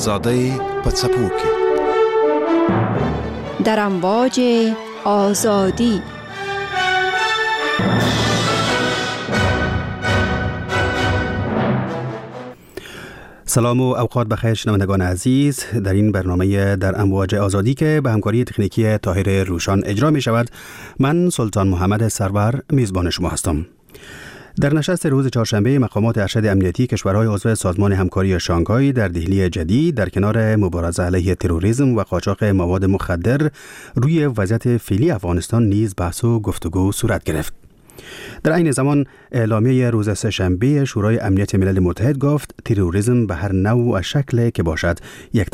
آزاده پتسپوکی در امواج آزادی. سلام و اوقات بخیر شنوندگان عزیز. در این برنامه در امواج آزادی که به همکاری تکنیکی طاهر روشان اجرا می شود، من سلطان محمد سرور میزبان شما هستم. در نشست روز چهارشنبه مقامات ارشد امنیتی کشورهای عضو سازمان همکاری شانگهای در دهلی جدید در کنار مبارزه علیه تروریسم و قاچاق مواد مخدر روی وضعیت فعلی افغانستان نیز بحث و گفتگو صورت گرفت. در عین زمان اعلامیه روز سه‌شنبه شورای امنیت ملل متحد گفت تروریسم به هر نوع و شکل که باشد یک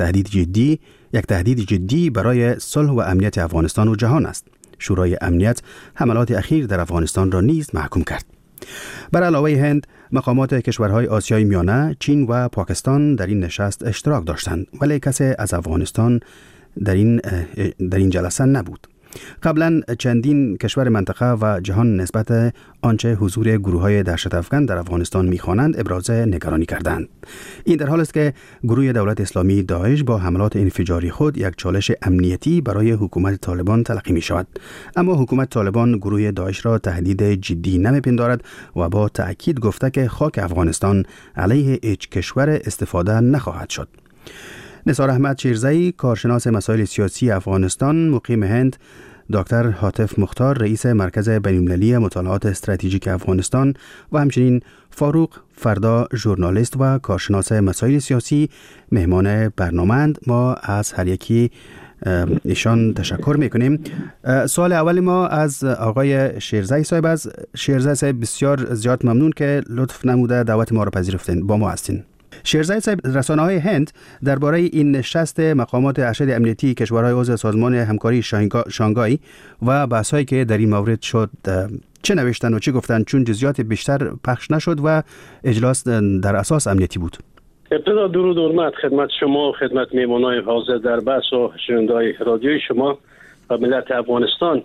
تهدید جدی برای صلح و امنیت افغانستان و جهان است. شورای امنیت حملات اخیر در افغانستان را نیز محکوم کرد. بر علاوه هند، مقامات کشورهای آسیای میانه، چین و پاکستان در این نشست اشتراک داشتند، ولی کسی از افغانستان در این جلسه نبود. قبلا چندین کشور منطقه و جهان نسبت آنچه حضور گروه‌های دهشت افکن در افغانستان می‌خوانند ابراز نگرانی کردند. این در حالی است که گروه دولت اسلامی داعش با حملات انفجاری خود یک چالش امنیتی برای حکومت طالبان تلقی می‌شود. اما حکومت طالبان گروه داعش را تهدید جدی نمی‌پندارد و با تأکید گفته که خاک افغانستان علیه هیچ کشور استفاده نخواهد شد. نثار احمد شیرزئی، کارشناس مسائل سیاسی افغانستان مقیم هند، دکتر حاتف مختار، رئیس مرکز بین‌المللی مطالعات استراتژیک افغانستان و همچنین فاروق فردا، ژورنالیست و کارشناس مسائل سیاسی مهمان برنامه‌اند. ما از هر یکی ایشان تشکر میکنیم. سوال اول ما از آقای شیرزئی صاحب است. شیرزئی صاحب، بسیار زیاد ممنون که لطف نموده دعوت ما را پذیرفتین، با ما هستین. شیرزئی صاحب، رسانه‌های هند درباره این نشست مقامات ارشد امنیتی کشورهای عضو سازمان همکاری شانگهای و بحث‌هایی که در این مورد شد چه نوشتن و چه گفتن، چون جزئیات بیشتر پخش نشد و اجلاس در اساس امنیتی بود؟ ابتدا درود و حرمت خدمت شما و خدمت میهمانان حاضر در بحث و شنونده‌های رادیوی شما و ملت افغانستان.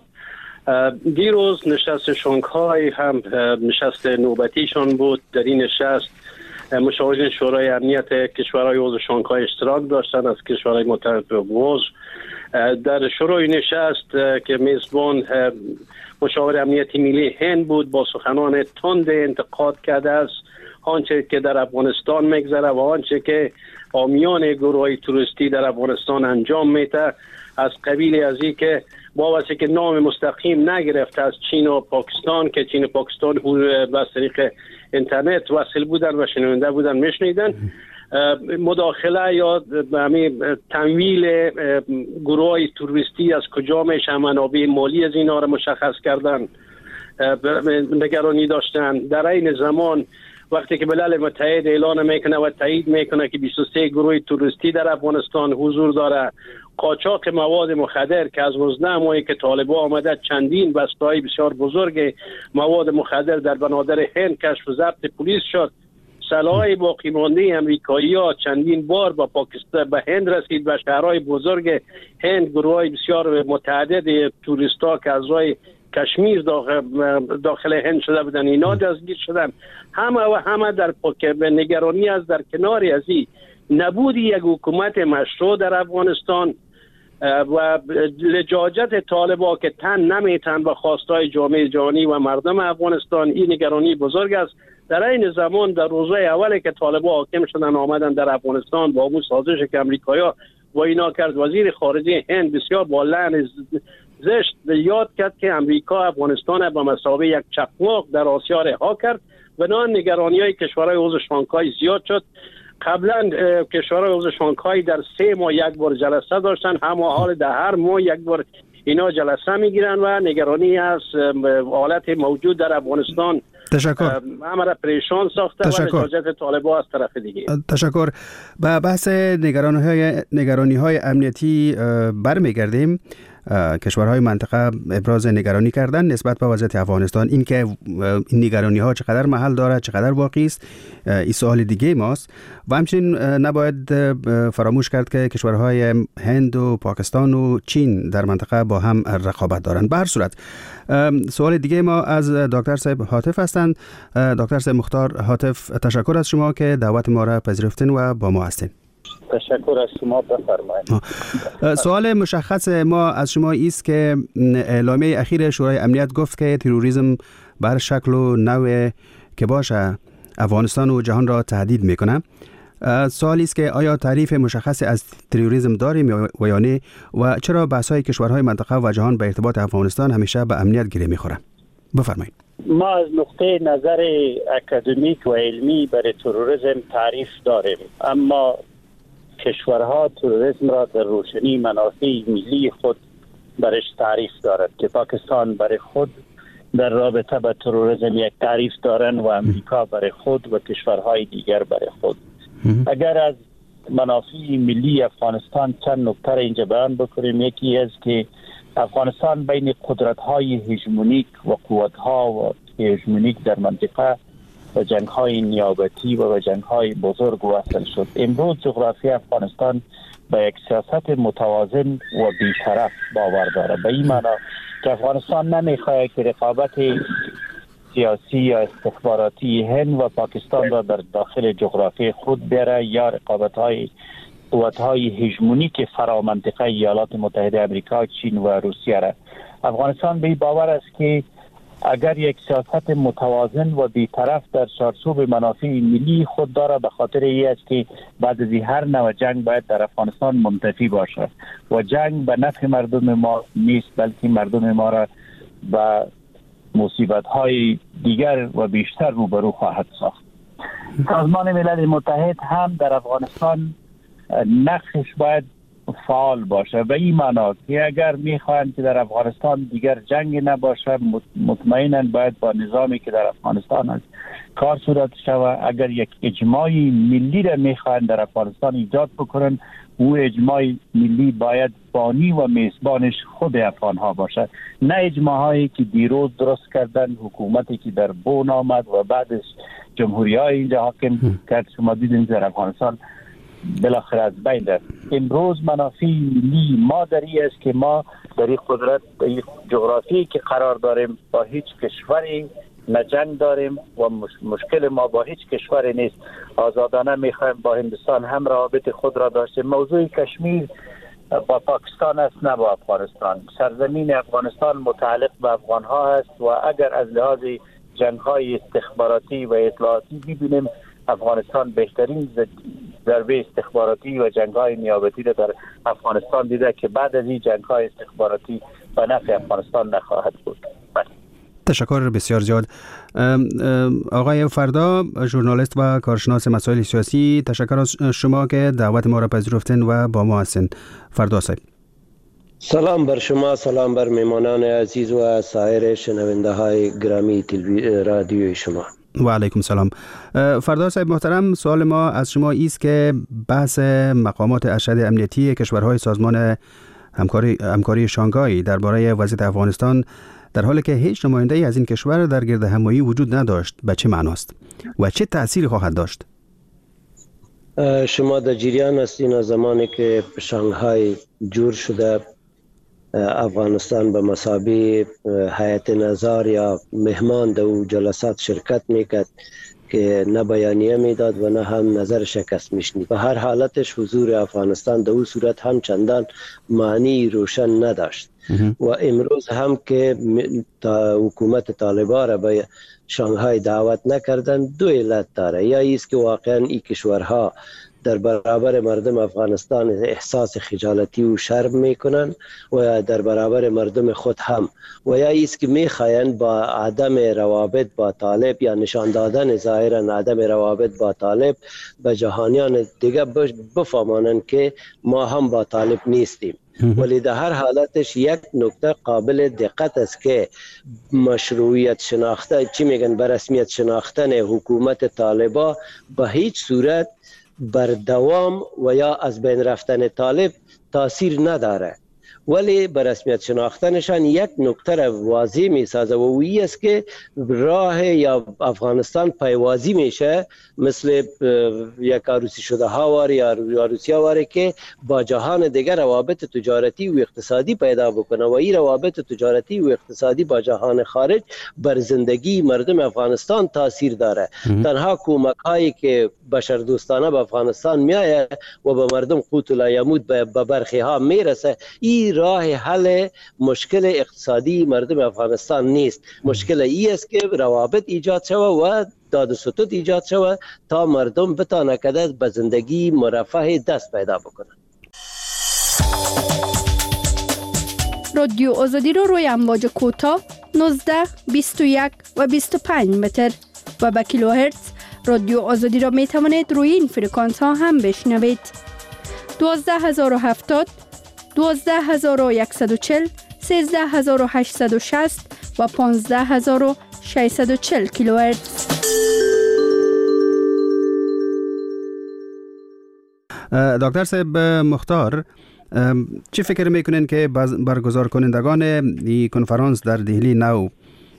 دیروز نشست شانگهای هم نشست نوبتیشان بود. در این نشست مشاورین شورای امنیت کشورهای عضو شانگهای اشتراک داشتند از کشورهای متحد عضو. در شروع نشست که میزبان مشاور امنیتی ملی هند بود، با سخنان تند انتقاد کرده است آنچه که در افغانستان میگذره و آنچه که حامیان گروه‌های تروریستی در افغانستان انجام میده، از قبیل از این که با واسه که نام مستقیم نگرفته از چین و پاکستان که چین و پاکستان به طریق اینترنت وصل بودن و شنونده بودن میشنیدن، مداخله یا تمویل گروه‌های تروریستی از کجا میشه، منابع مالی از اینا را مشخص کردن، نگرانی داشتن. در این زمان وقتی که ملل متحد اعلان میکنه و تایید میکنه که 23 گروه تروریستی در افغانستان حضور داره، قاچاق مواد مخدر که از 19 ماهی که طالبان آمده چندین بسته‌های بسیار بزرگ مواد مخدر در بنادر هند کشف و ضبط پلیس شد، سلاح باقی مانده امریکایی‌ها چندین بار با پاکستان به هند رسید و شهرهای بزرگ هند گروه‌های بسیار متعدد توریستا که از راه کشمیر داخل هند شده بودن اینا دستگیر شدن. همه در نگرانی از در کنار از این نبود یک حکومت مشروع در افغانستان و لجاجت طالبان که تن نمیتن به خواستهای جامعه جهانی و مردم افغانستان، این نگرانی بزرگ است. در این زمان در روزهای اولی که طالبان حاکم شدن آمدن در افغانستان با اون سازش که امریکایی‌ها و اینا کرد، وزیر خارجه هند بسیار با لعن زشت یاد کرد که امریکا افغانستان به مثابه یک چقماق در آسیا رها کرد و نگرانی‌های کشورهای عضو شانگهای زیاد شد. قبلا کشورهای عضو شانگهای در 3 ماه یک بار جلسه داشتن، اما حال در هر ماه یک بار اینا جلسه میگیرن و نگرانی از حالت موجود در افغانستان همه را پریشان ساخته و لجاجت طالبان از طرف دیگه. تشکر. به بحث نگرانی‌های امنیتی برمیگردیم. کشورهای منطقه ابراز نگرانی کردن نسبت به وضعیت افغانستان. این که این نگرانی ها چقدر محل دارد، چقدر واقعی است، این سوال دیگه ماست. و همچنین نباید فراموش کرد که کشورهای هند و پاکستان و چین در منطقه با هم رقابت دارند. به هر صورت سوال دیگه ما از دکتر صاحب حاتف هستند. دکتر صاحب مختار حاتف، تشکر از شما که دعوت ما را پذیرفتین و با ما هستین. تشکر از شما، بفرمایید. سوال مشخص ما از شما است که اعلامیه اخیر شورای امنیت گفت که تروریسم بر شکل و نوع که باشه افغانستان و جهان را تهدید میکنه. سوالی است که آیا تعریف مشخصی از تروریسم داریم و یا نه و چرا بحث‌های کشورهای منطقه و جهان به ارتباط افغانستان همیشه به امنیت گره میخوره؟ بفرمایید. ما از نقطه نظر اکادمیک و علمی برای تروریسم تعریف داریم، اما کشورها تروریسم را در روشنی منافع ملی خود برش تعریف دارد که پاکستان برای خود در رابطه با تروریسم یک تعریف دارن و امریکا برای خود و کشورهای دیگر برای خود. اگر از منافع ملی افغانستان چند نکته اینجا بیان بکنیم، یکی است که افغانستان بین قدرت‌های هژمونیک و قوت‌ها و هژمونیک در منطقه و جنگ‌های نیابتی و جنگ‌های بزرگ وصل شد. امروز جغرافی افغانستان به یک سیاست متوازن و بی‌طرف باور دارد. به این معنی که افغانستان نمی‌خواهد که رقابت سیاسی یا استخباراتی هند و پاکستان را در داخل جغرافی خود بیاره یا رقابت‌های قوت‌های هژمونیک فرامنطقه ایالات متحده آمریکا، چین و روسیه را. افغانستان به باور است که اگر یک سیاست متوازن و بی‌طرف در چارچوب منافع ملی خود داره، به خاطر این است که بعد از هر نوع جنگ باید در افغانستان منتفی باشد و جنگ به نفع مردم ما نیست، بلکه مردم ما را به مصیبت‌های دیگر و بیشتر روبرو خواهد ساخت. سازمان ملل متحد هم در افغانستان نقشش باید فعال باشه، به این معنا که اگر میخواهند که در افغانستان دیگر جنگ نباشه، مطمئناً باید با نظامی که در افغانستان است کار صورت شود. اگر یک اجماع ملی را میخواهند در افغانستان ایجاد بکنن، او اجماع ملی باید بانی و میزبانش خود افغانها باشه، نه اجماعهایی که دیروز درست کردن، حکومتی که در بون آمد و بعدش جمهوری‌های اینجا حاکم کرد. شما دیدین در افغانستان بالاخره از بین رفت. امروز منافع ملی ما در این است که ما در این قدرت، در این جغرافی که قرار داریم، با هیچ کشوری نه جنگ داریم و مشکل ما با هیچ کشوری نیست. آزادانه میخوایم با هندوستان هم روابط خود را داشته. موضوع کشمیر با پاکستان است نه با افغانستان. سرزمین افغانستان متعلق به افغان ها است و اگر از لحاظ جنگ های استخباراتی و اطلاعاتی ببینیم، افغانستان بهترین ضربه استخباراتی و جنگ‌های نیابتی را در افغانستان دیده که بعد از این جنگ‌های استخباراتی به نفع افغانستان نخواهد بود. تشکر بسیار زیاد. آقای فردا، ژورنالیست و کارشناس مسائل سیاسی، تشکر از شما که دعوت ما را پذیرفتین و با ما هستین. فردا صاحب. سلام بر شما، سلام بر میمانان عزیز و سایر شنونده های گرامی رادیوی شما. و علیکم سلام. فردا صاحب محترم، سوال ما از شما است که بحث مقامات ارشد امنیتی کشورهای سازمان همکاری شانگهای درباره وضعیت افغانستان در حالی که هیچ نماینده‌ای از این کشور در گرد همایی وجود نداشت، به چه معناست و چه تأثیری خواهد داشت؟ شما در جریان هستین از زمانی که شانگهای جور شده، افغانستان به مثابه هیئت نظار یا مهمان در او جلسات شرکت میکرد که نه بیانیه میداد و نه هم نظر شکست میشنید. به هر حالتش حضور افغانستان در او صورت هم چندان معنی روشن نداشت و امروز هم که حکومت طالبان را به شانگهای دعوت نکردن، دو علت داره. یا ایست که واقعا این کشورها در برابر مردم افغانستان احساس خجالتی و شرم میکنن و در برابر مردم خود هم، و یا ایست که میخواین با عدم روابط با طالب یا نشان دادن ظاهرا عدم روابط با طالب به جهانیان دیگه بفهمانند که ما هم با طالب نیستیم. ولی در هر حالتش یک نکته قابل دقت است که مشروعیت شناخته، چی میگن، به رسمیت شناختن حکومت طالبا به هیچ صورت بر دوام و یا از بین رفتن طالب تاثیر نداره ولی به رسمیت شناختنشان یک نکته واضح میسازه و اویی است که راه یا افغانستان پیوازی میشه مثل یک عروسی شده ها واره یا عروسی ها واره که با جهان دیگر روابط تجارتی و اقتصادی پیدا بکنه و این روابط تجارتی و اقتصادی با جهان خارج بر زندگی مردم افغانستان تاثیر داره. تنها کمک هایی که بشر دوستانه به افغانستان میایه و به مردم قوت لا یموت به برخی ها میرسه، این راه حل مشکل اقتصادی مردم افغانستان نیست. مشکل ای است که روابط ایجاد شوه و داد و ستود ایجاد شوه تا مردم بتانه که به زندگی مرفه دست پیدا بکنه. رادیو آزادی رو روی امواج کوتاه 19، 21 و 25 متر و به کیلوهرتز رادیو آزادی را می توانید روی این فرکانس ها هم بشنوید. 12070، 12140، 13860 و 15640 کیلوهرتز. دکتر صاحب مختار، چی فکر میکنین که برگزار کنندگان این کنفرانس در دهلی نو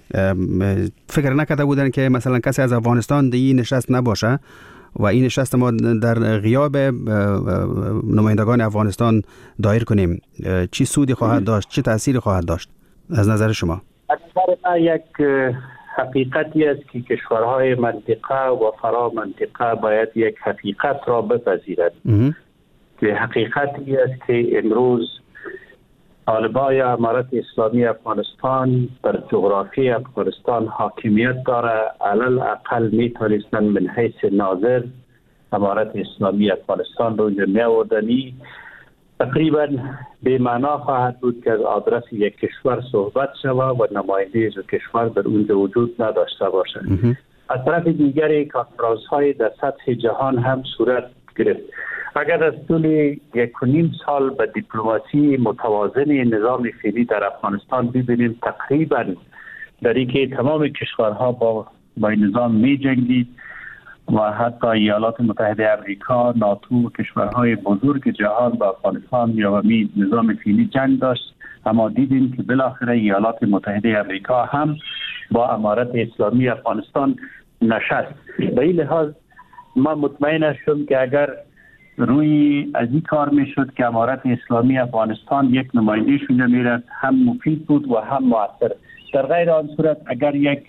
فکر نکرده بودن که مثلا کسی از افغانستان در این نشست نباشه و این نشست ما در غیاب نمایندگان افغانستان دایر کنیم؟ چی سودی خواهد داشت؟ چی تأثیری خواهد داشت از نظر شما؟ از نظر من یک حقیقتی است که کشورهای منطقه و فرا منطقه باید یک حقیقت را بپذیرد که حقیقتی است که امروز طالبان امارت اسلامی افغانستان بر جغرافی افغانستان حاکمیت داره. علل اقل میتونستن من حیث ناظر امارت اسلامی افغانستان رو می‌آوردنی. تقریبا به معنا خواهد بود که از آدرس یک کشور صحبت شود و نماینده از کشور در اونجا وجود نداشته باشد. از طرف دیگری کنفرانس های در سطح جهان هم صورت گرفت. اگر از طول 1.5 سال به دیپلماسی متوازن نظام فعلی در افغانستان ببینیم، تقریبا در اینکه تمام کشورها با نظام می جنگید و حتی ایالات متحده امریکا، ناتو و کشورهای بزرگ جهان با افغانستان یا نظام فعلی جنگ داشت، اما دیدیم که بالاخره ایالات متحده امریکا هم با امارت اسلامی افغانستان نشست. به این لحاظ ما مطمئن هستم که اگر روی از این کار میشد که امارت اسلامی افغانستان یک نماینده شونجا میرد، هم مفید بود و هم مؤثر. در غیر آن صورت اگر یک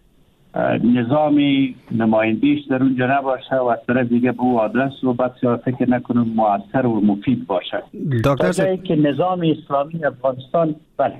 نظام نمایندگیش در اونجا نباشه و از طرف دیگه به او آدرس و بسیار فکر نکنم مؤثر و مفید باشه. دکتر صاحب که نظام اسلامی افغانستان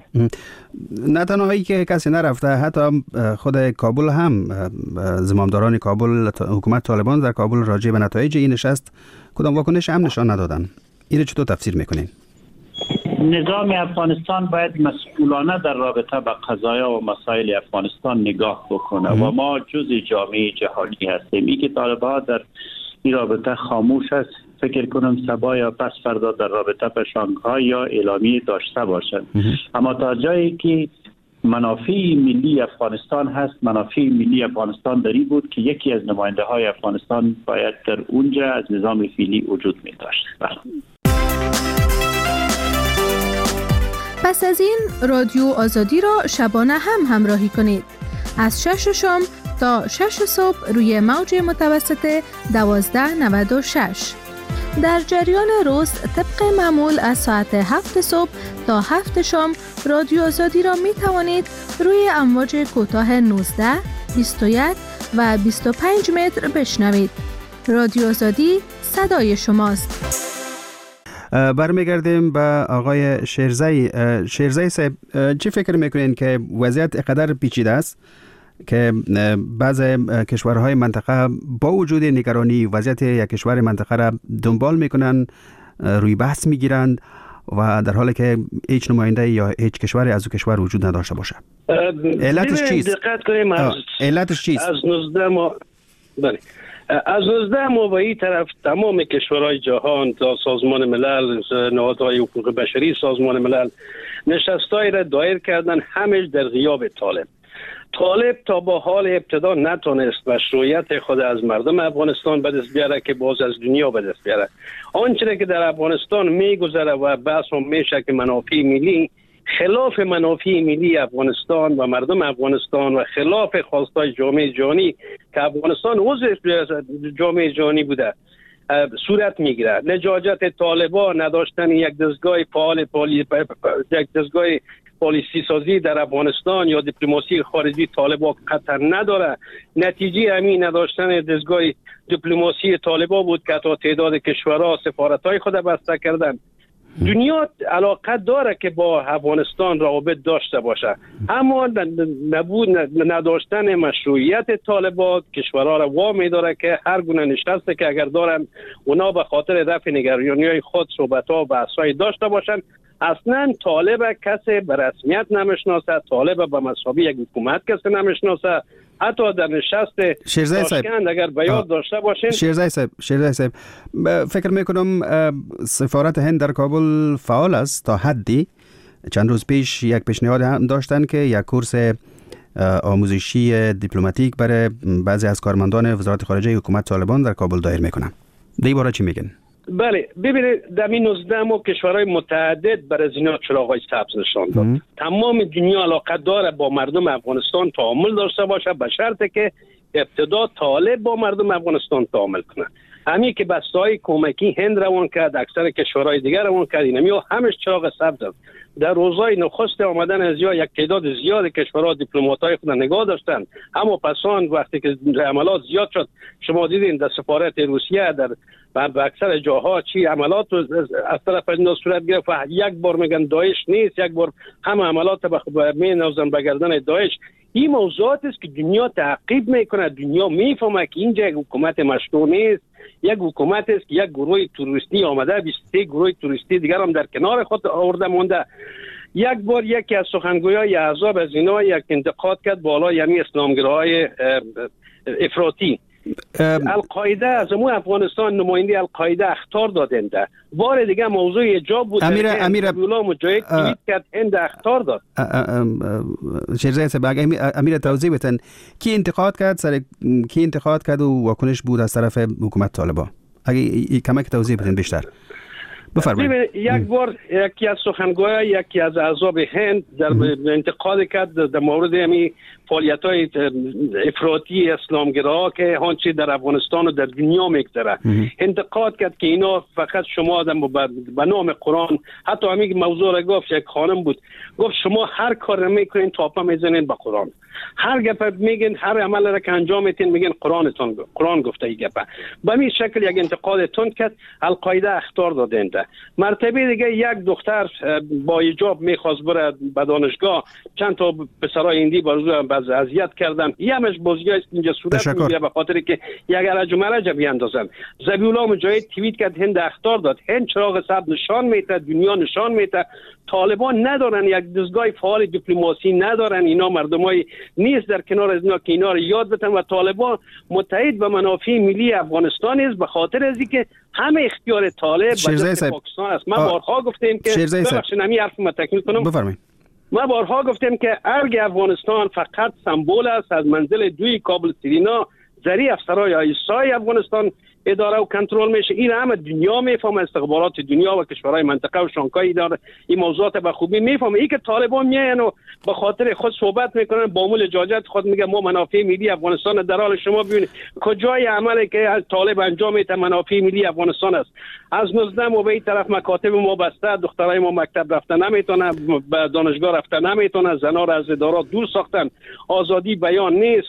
نه تنهایی که کسی نرفته، حتی خود کابل هم زمامداران کابل، حکومت طالبان در کابل راجع به نتایج این نشست کدام واکنش هم نشان ندادن. اینو چطور تفسیر میکنین؟ نظام افغانستان باید مسئولانه در رابطه با قضایا و مسائل افغانستان نگاه بکنه و ما جزء جامعه جهانی هستیم. این که طالبان در این رابطه خاموش است، فکر کنم صبا یا پس فردا در رابطه با شانگهای یا اعلامیه داشته باشند. اما تا جایی که منافع ملی افغانستان هست، منافع ملی افغانستان داری بود که یکی از نماینده های افغانستان باید در اونجا از نظام فعلی وجود می داشت. پس از این رادیو آزادی را شبانه هم همراهی کنید. از 6 شام تا 6 صبح روی موج متوسط 1296. در جریان روز طبق معمول از ساعت 7 صبح تا 7 شام رادیو آزادی را می توانید روی امواج کوتاه 19، 21 و 25 متر بشنوید. رادیو آزادی صدای شماست. برمیگردیم به آقای شیرزایی. شیرزایی صاحب، چی فکر میکنین که وضعیت اقدر پیچیده است که بعض کشورهای منطقه با وجود نگرانی وضعیت یک کشور منطقه را دنبال میکنن، روی بحث میگیرند و در حالی که هیچ نماینده یا هیچ کشوری از او کشور وجود نداشته باشه؟ علتش چیست؟ دقت کنیم علتش چیست؟ از 19 ما از 19 ما به این طرف تمام کشورهای جهان تا سازمان ملل، نهادهای حقوق بشری، سازمان ملل نشستایی را دایر کردن، همش در غیاب طالب. طالب تا با حال ابتدا نتونست مشروعیت خود از مردم افغانستان به دست بیاره که باز از دنیا به دست بیاره. آنچه که در افغانستان میگذره و بحث هم میشه که منافع ملی خلاف منافع ملی افغانستان و مردم افغانستان و خلاف خواستای جامعه جهانی که افغانستان عضو جامعه جهانی بوده صورت میگیره. لجاجت طالبان، نداشتن یک دستگاه فعال یک دستگاه پالیسی سازی در افغانستان یا دیپلماسی خارجی طالبان قطر نداره. نتیجه همین نداشتن دستگاه دیپلماسی طالبان بود که تا تعداد کشورها سفارت‌های خود بسته کردن. دنیا علاقه داره که با افغانستان روابط داشته باشه، اما نداشتن مشروعیت طالبان کشورها را وامی داره که هر گونه نشسته که اگر دارن اونا به خاطر رفع نگرانی‌های خود صحبت‌ها و بحث‌های داشته باشن. اصلا طالب کسی به رسمیت نمیشناسه، طالب به مسابقه یک حکومت کسی نمیشناسه. حتی در نشست تاشکند اگر به یاد داشته باشین شیرزای صاحب فکر میکنم سفارت هند در کابل فعال است تا حدی. چند روز پیش یک پیشنهاد هم داشتن که یک کورس آموزشی دیپلماتیک برای بعضی از کارمندان وزارت خارجه حکومت طالبان در کابل دایر میکنن. در این باره چی میگن؟ بله، ببینید در این 19 ماه کشورهای متعدد برای اینا چراغ‌های سبز نشان داد. تمام دنیا علاقه داره با مردم افغانستان تعامل داشته باشه به شرطی که ابتدا طالب با مردم افغانستان تعامل کنه. همین که بسته‌های کمکی هند روان کرد، اکثر کشورهای دیگر روان کرد، اینمی همش چراغ سبز است. در روزهای نخست آمدن از یک تعداد زیاد کشورها دیپلمات‌های خود نگاه داشتن، اما پسان وقتی که عملات زیاد شد شما دیدین در سفارت روسیه در اکثر جاها چی عملات از طرف اینا صورت گرفت. یک بار میگن داعش نیست، یک بار همه عملات مینازن به گردن داعش. این موضوعات است که دنیا تعقیب میکنه، دنیا میفهمه که اینجا یک حکومت مشروع نیست، یک حکومت است که یک گروه توریستی آمده 23 گروه توریستی دیگر هم در کنار خود آورده مونده. یک بار یکی از سخنگویای احزاب از اینا یک انتقاد کرد بالا یعنی اسلامگراهای افراطی. القاعده از امو افغانستان نماینده القاعده اخطار دادنده. بار دیگه موضوع ایجاب بود امیر مجاهد توییت کرد هند اخطار داد. شیرزای صاحب امیر توضیح بدن کی انتقاد کرد و واکنش بود از طرف حکومت طالبان؟ اگه کمک توضیح بدن بیشتر بفرمایید. یک بار یکی از سخنگویان یکی از احزاب هند در انتقاد کرد در مورد همین فعالیت‌های افراطی اسلامگرا که هانچی در افغانستان و در دنیا میگذره. انتقاد کرد که اینا فقط شما به نام قرآن، حتی همین موضوع را گفت یک خانم بود، گفت شما هر کار میکنین تاپا میزنین به قرآن، هر گپ میگین، هر عمل را که انجام میدین میگین قرآن گفته این گپ. به این شکل یک انتقاد تند کرد. القاعده اخطار دادنده. مرتبه دیگه یک دختر با حجاب میخواست بره به دانشگاه، چند تا پسرای هندی باز اذیت کردن. همش بازیای اینجا صورت میگیره به خاطر که یک ارج و مرج بیاندازن. ذبیحالله مجاهد توییت کرد هند اخطار داد. هند چراغ سبز نشان میده، دنیا نشان میده. طالبان ندارن یک دستگاه فعال دیپلماسی، ندارن اینا مردمای نیست در کنار از اینا که اینا رو یاد بدن و طالبان متحد به منافع ملی افغانستان است به خاطر از اینکه همه اختیار طالب به دست پاکستان است. ما بارها گفتیم که ببخشید همین حرف ما تکمیل کنم. بفرمایید. ما بارها گفتیم که ارگ افغانستان فقط سمبل است از منزل 2 کابل سرینا ذریع افسرهای ایسای افغانستان اداره و کنترل میشه. این همه دنیا میفهمه، استخبارات دنیا و کشورهای منطقه و شانگهای اداره این موضوعات به خوبی میفهمه. این که طالبان میاین و به خاطر خود صحبت میکنن با مول لجاجت خود میگه ما منافع ملی افغانستان در حال شما ببینید کجای عملی که از طالب انجام میده منافع ملی افغانستان است. از 19 ما به این طرف مکاتب ما بسته، دخترای ما مکتب رفتن نمیتونه، به دانشگاه رفتن نمیتونه، زنا را از ادارات دور ساختن. آزادی بیان نیست،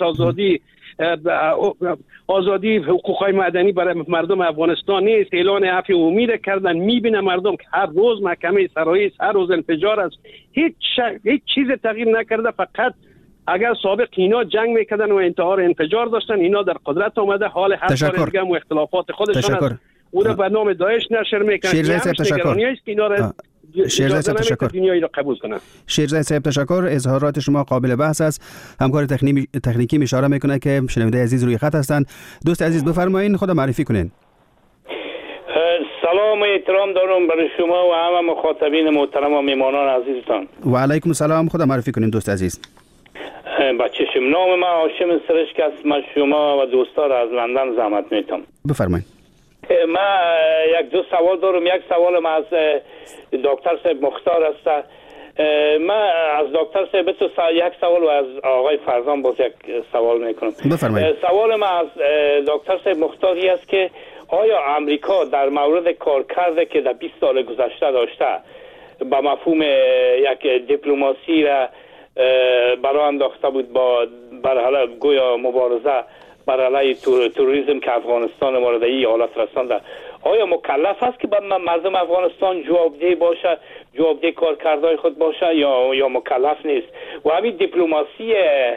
آزادی حقوقهای مدنی برای مردم افغانستان نیست. اعلان عفو عمومی کردن. میبینه مردم که هر روز محکمه سرایی هر روز انفجار است. هیچ چیز تغییر نکرده. فقط اگر سابق اینا جنگ میکردن و انتحار انفجار داشتن، اینا در قدرت آمده حال هر کار دیگه و اختلافات خودشون است. او را به نام داعش نشر میکنن. شیرزای صاحب تشکر. شیرزای صاحب تشکر. دنیایی را قبول کنن. شیرزای صاحب تشکر. اظهارات شما قابل بحث است. همکار تکنیکی اشاره میکنه که شنونده عزیز روی خط هستند. دوست عزیز بفرمایید، خود معرفی کنین. سلام و احترام دارم برای شما و همه مخاطبین محترم و میهمانان عزیزتان. و علیکم السلام. خود معرفی کنین دوست عزیز. با چشم. نام من هاشم سرشک است. من شما و دوستا را از لندن زحمت میتم. بفرمایید. من یک دو سوال دارم. یک سوال من از دکتر صاحب مختار است. من از دکتر صاحب یک سوال و از آقای فرزان باز یک سوال میکنم. بفرمایید. سوال من از دکتر صاحب مختاری است که آیا امریکا در مورد کارکرد که در 20 سال گذشته داشته با مفهوم یک دیپلماسی را برای انداخته بود با برحاله گویا مبارزه بر علیه تروریسم که افغانستان مورد این حالت رسانده، آیا مکلف است که مردم افغانستان جوابدهی باشه، جوابده کارکردهای خود باشه یا مکلف نیست؟ و همین دیپلماسی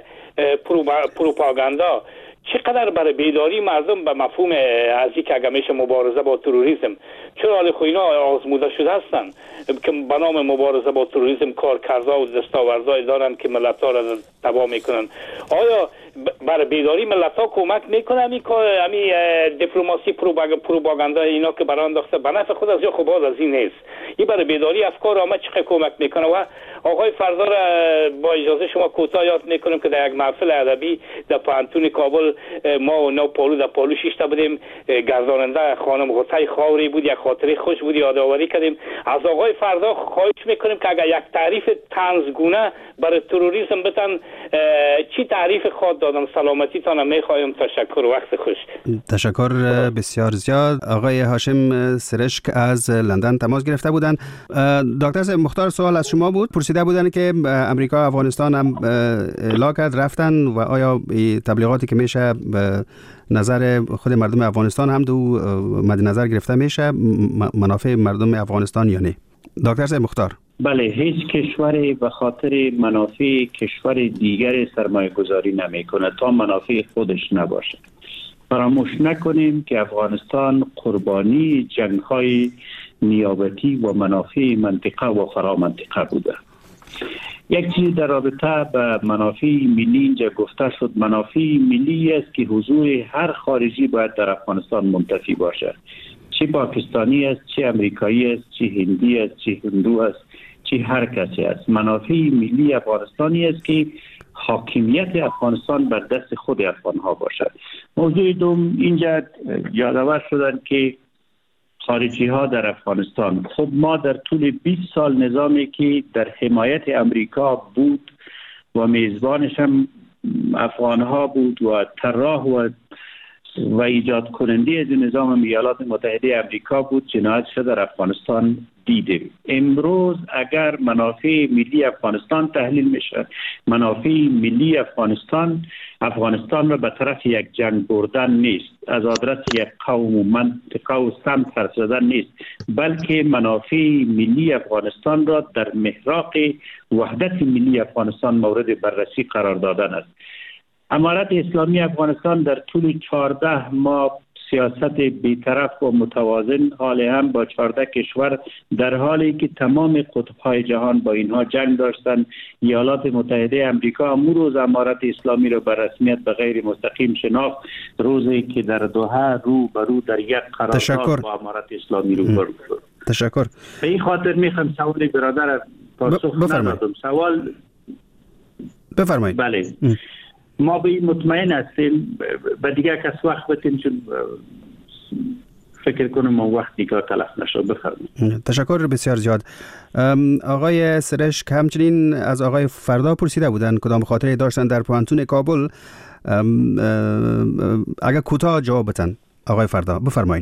پروپاگاندا چقدر برای بیداری مردم به مفهوم از اینکه اگر میشه مبارزه با تروریسم، چرا حال خو اینا آزموده شده هستن که به نام مبارزه با تروریسم کارکردها و دستاوردهای دارن که ملت ها را تباه میکنن؟ آیا برای بیداری ملت ها کمک میکنه همین دیپلماسی پروپاگاندا اینا که برای انداخته به نفع خود از یا خب از این نیست؟ این برای بیداری افکار آمد چقدر کمک میکنه؟ و آقای فردا را با اجازه شما کوتاه یاد میکنم که در یک محفل ادبی در پانتون کابل ما و نو پالو در پالو شیشته بودیم، گرداننده خانم غطای خاوری بود، یک خاطره خوش بود یادآوری کردیم. از آقای فردا خواهش میکنیم که اگر یک تعریف طنزگونه برای تروریسم بتن چی تعریف خود دادن؟ سلامتی تان میخوایم. تشکر، وقت خوش. تشکر بسیار زیاد. آقای هاشم سرشک از لندن تماس گرفته بودند. دکتر صاحب مختار سوال از شما بود، پرسیده بودن که امریکا افغانستان هم اعلام کرد رفتن و آیا تبلیغاتی که میشه به نظر خود مردم افغانستان هم دو مد نظر گرفته میشه منافع مردم افغانستان یا نه؟ دکتر صاحب مختار. بله، هیچ کشوری به خاطر منافع کشور دیگر سرمایه گذاری نمی کنه تا منافع خودش نباشه. فراموش نکنیم که افغانستان قربانی جنگ‌های نیابتی و منافع منطقه و فرامنطقه بوده. یک چیز در رابطه به منافع ملی اینجا گفته شد. منافع ملی است که حضور هر خارجی باید در افغانستان منتفی باشه، چه پاکستانی است، چه امریکایی است، چه هندی است، چه هندو است، چه هر کسی است. منافع ملی افغانستانی است که حاکمیت افغانستان بر دست خود افغانها باشد. موضوع دوم، اینجا یادآور شدن که خارجی ها در افغانستان، خب ما در طول 20 سال نظامی که در حمایت امریکا بود و میزبانش هم افغان ها بود و طراح و ایجاد کننده از نظام ایالات متحده امریکا بود، جنایت شده در افغانستان دیدیم. امروز اگر منافع ملی افغانستان تحلیل میشه، منافع ملی افغانستان را به طرف یک جنگ بردن نیست، از آدرس یک قوم و منطقه و سمت فرض زدن نیست، بلکه منافع ملی افغانستان را در محراق وحدت ملی افغانستان مورد بررسی قرار دادن است. امارت اسلامی افغانستان در طول 14 ماه سیاست بی‌طرف و متوازن حال هم با 14 کشور، در حالی که تمام قطب‌های جهان با اینها جنگ داشتند. ایالات متحده آمریکا امروز امارت اسلامی را به رسمیت به غیر مستقیم شناخت، روزی که در دوحه رو به رو در یک قرارداد با امارت اسلامی رو برو شد. تشکر. به این خاطر میخوام سوال برادر پاسخ ندادم. سوال بفرمایید. بله. ما به این مطمئن هستیم، به دیگه کس وقت بتیم چون فکر کنم ما وقت دیگه تلف نشد. بفرمایید. تشکر بسیار زیاد. آقای سرشک همچنین از آقای فردا پرسیده بودن کدام خاطره داشتن در پانتون کابل. اگر کوتاه جواب بدن آقای فردا بفرمایید.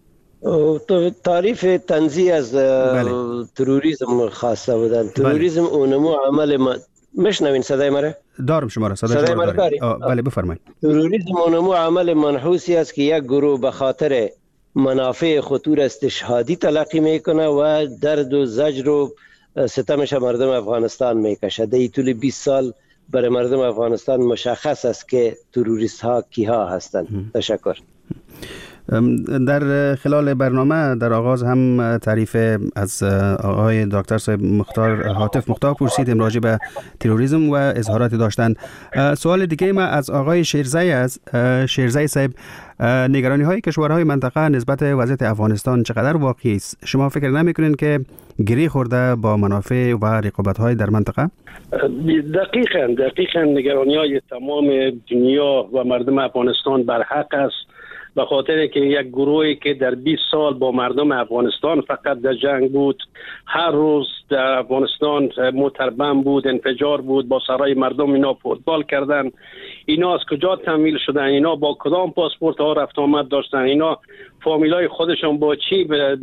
تعریف تنزیه از تروریسم خواسته بودن. تروریسم اونمو عمل مشنوین صدای مرا؟ دارم شما را. صدای شما داریم. بله بفرمایید. تروریسم اونمو عمل منحوسی است که یک گروه به خاطر منافع خطور استشهادی تلقی میکنه و درد و زجر و ستمش مردم افغانستان میکشه. در طول 20 سال برای مردم افغانستان مشخص است که تروریست ها کیها هستند. تشکر. در خلال برنامه در آغاز هم تعریف از آقای دکتر صاحب هاتف مختار پرسیدیم راجع به تروریسم و اظهاراتی داشتند. سوال دیگه ما از آقای شیرزی صاحب، نگرانی های کشورهای منطقه نسبت وضعیت افغانستان چقدر واقعی است؟ شما فکر نمی‌کنید که گره خورده با منافع و رقابت های در منطقه؟ دقیقاً نگرانی های تمام دنیا و مردم افغانستان برحق است، به خاطر که یک گروهی که در 20 سال با مردم افغانستان فقط در جنگ بود، هر روز در افغانستان متربم بود، انفجار بود، با سرای مردم اینا فوتبال کردن. اینا از کجا تمویل شدن؟ اینا با کدام پاسپورت ها رفت آمد داشتن؟ اینا فامیلای خودشون با چی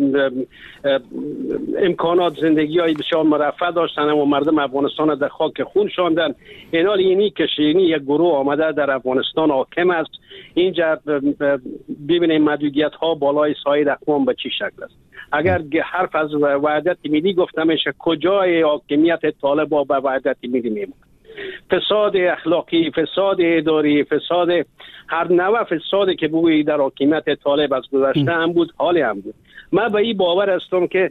امکانات زندگی های بسیار مرفه داشتن و مردم افغانستان در خاک خون شاندن. اینال اینی کشینی یک گروه آمده در افغانستان حاکم است. اینجا ببینیم محدودیت ها بالای سایر اقوام به چی شکل است. اگر حرف از وحدت ملی گفته میشه، کجای حاکمیت طالب با وحدت ملی میمونه؟ فساد اخلاقی، فساد اداری، فساد هر نوع فسادی که بوی در حاکمیت طالب از گذشته هم بود، حالی هم بود. من به این باور هستم که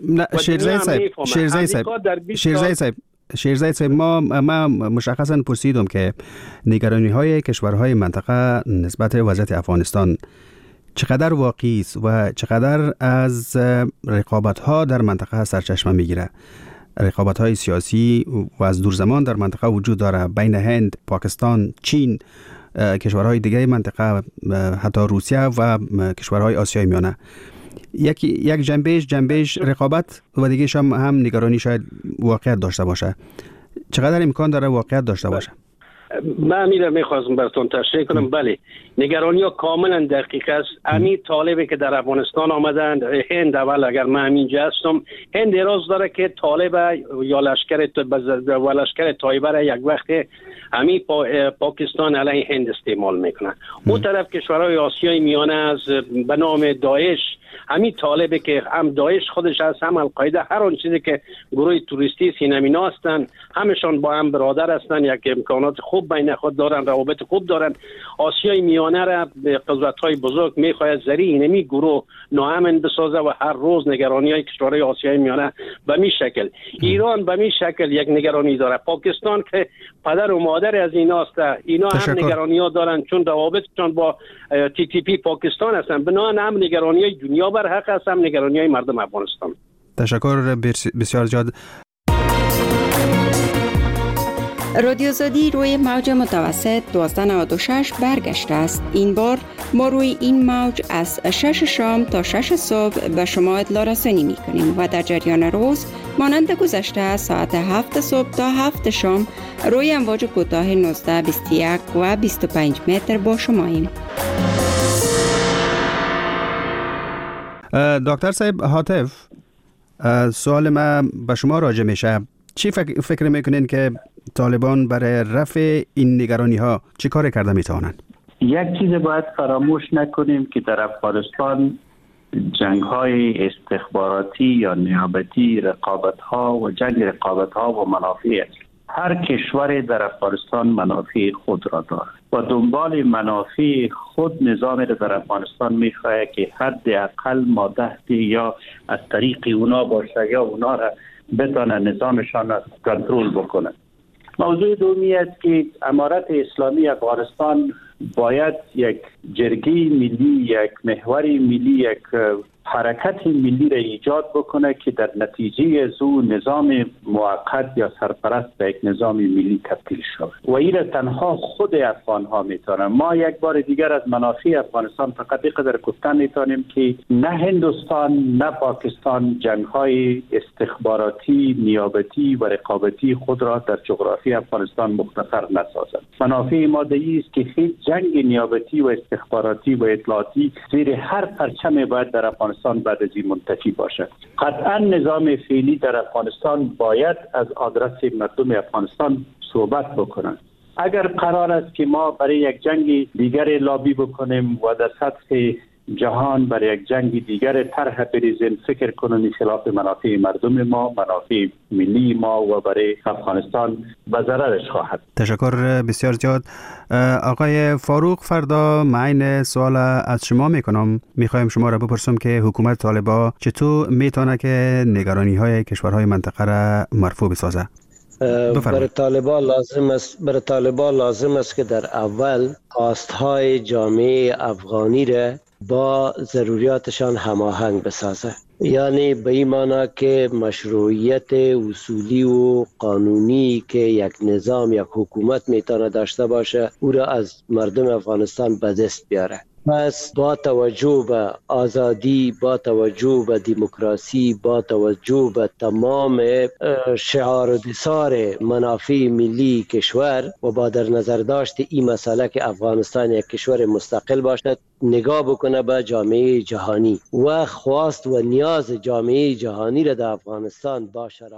شیرزی صاحب ما مشخصا پرسیدم که نگرانی های کشورهای منطقه نسبت وضعیت افغانستان چقدر واقعی است و چقدر از رقابت ها در منطقه سرچشمه میگیره. رقابت های سیاسی و از دور زمان در منطقه وجود داره بین هند، پاکستان، چین، کشورهای دیگه منطقه، حتی روسیه و کشورهای آسیای میانه. یک جنبش رقابت و دیگه هم نگرانی شاید واقعیت داشته باشه. چقدر امکان داره واقعیت داشته باشه؟ من میخواستم براتون تشریح کنم. بله، نگرانی ها کاملا دقیق است. امی طالبی که در افغانستان آمدند، هند اول اگر من اینجا هستم، هند اراز داره که طالب یا لشکر طایبه را یک وقت امی پاکستان علیه هند استعمال میکنن. اون طرف کشورهای آسیای میانه از به نام داعش، همین طالبه که هم داعش خودش هست، هم القاعده، هر آن چیزی که گروه توریستی سینمینا هستن، همشان با هم برادر هستن، یک امکانات خوب بین خود دارن، روابط خوب دارن. آسیای میانه را به قدرت‌های بزرگ می‌خواهد زری اینمی گروه ناامن بسازه و هر روز نگرانی‌های کشورهای آسیای میانه به می شکل. ایران به می شکل یک نگرانی داره. پاکستان که پدر و مادر از ایناست، اینا هم نگرانی‌ها دارن چون روابطشون با TTP پاکستان هستن. بنابراین هم نگرانی‌های دنیا بر حق است، هم نگرانی‌های مردم افغانستان. تشکر بسیار زیاد. رادیو آزادی روی موج متوسط 1296 برگشته است. این بار ما روی این موج از 6 شام تا 6 صبح به شما اطلاع رسانی می کنیم و در جریان روز مانند گذشته ساعت 7 صبح تا 7 شام روی امواج کوتاه 19، 21 و 25 متر با شماییم. دکتر صاحب هاتف، سوال ما به شما راجع میشه. چی فکر میکنین که طالبان برای رفع این نگرانی ها چی کار کرده میتوانند؟ یک چیز باید فراموش نکنیم که در افغانستان جنگ های استخباراتی یا نیابتی، رقابت ها و جنگ رقابت ها و منافع است. هر کشور در افغانستان منافع خود را دارد و دنبال منافع خود نظامی را در افغانستان میخواهد که حداقل مادهی یا از طریق اونا باشه یا اونا را بتانه نظامشان را کنترل بکنه. موضوع دومی است که امارت اسلامی افغانستان باید یک جرگه ملی، یک محور ملی، یک حرکت ملی را ایجاد بکنه که در نتیجه از او نظام موقت یا سرپرست به یک نظام ملی تبدیل شود و این را تنها خود افغان ها میتونن. ما یک بار دیگر از منافع افغانستان فقط اینقدر گفتن میتونیم که نه هندوستان نه پاکستان جنگ های استخباراتی، نیابتی و رقابتی خود را در جغرافی افغانستان مختصر نسازند. منافع ما است که هیچ جنگ نیابتی و استخباراتی و اطلاعاتی زیر هر پرچم باید در افغانستان بعد از این منتفی باشد. قطعا نظام فعلی در افغانستان باید از آدرس مردم افغانستان صحبت بکنند. اگر قرار است که ما برای یک جنگ دیگر لابی بکنیم و در سطح جهان برای یک جنگ دیگر طرح بریزیم، فکر کنیم خلاف منافع مردم ما، منافع ملی ما و برای افغانستان به ضررش خواهد. تشکر بسیار زیاد. آقای فاروق فردا معین سوال از شما میکنم. میخوایم شما را بپرسم که حکومت طالبان چطور میتونه که نگرانی های کشورهای منطقه را مرفوع بسازه؟ برای طالبان لازم است که در اول خواستهای جامعه افغانی را با ضروریاتشان هماهنگ بسازه. یعنی به این معنی که مشروعیت اصولی و قانونی که یک نظام، یک حکومت میتونه داشته باشه او را از مردم افغانستان به دست بیاره. پس با توجه به آزادی، با توجه به دموکراسی، با توجه به تمام شعار و دسار منافع ملی کشور و با در نظر داشت این مسئله که افغانستان یک کشور مستقل باشد، نگاه بکنه به جامعه جهانی و خواست و نیاز جامعه جهانی را در افغانستان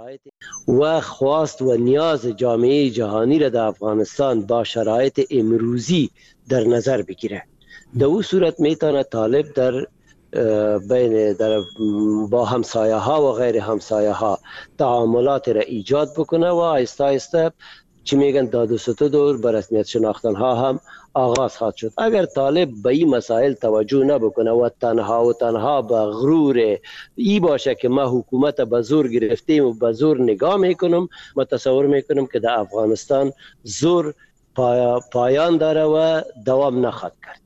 با شرایط امروزی در نظر بگیره. در او صورت میتونه طالب در با همسایه ها و غیر همسایه ها تعاملات را ایجاد بکنه و آهسته آهسته چی میگن داد و ستد و رسمیت شناختن ها هم آغاز خواهد شد. اگر طالب به این مسائل توجه نبکنه و تنها به غرور ای باشه که ما حکومت به زور گرفتیم و به زور نگاه میکنم، ما تصور میکنم که در افغانستان زور پایان داره و دوام نخواهد کرد.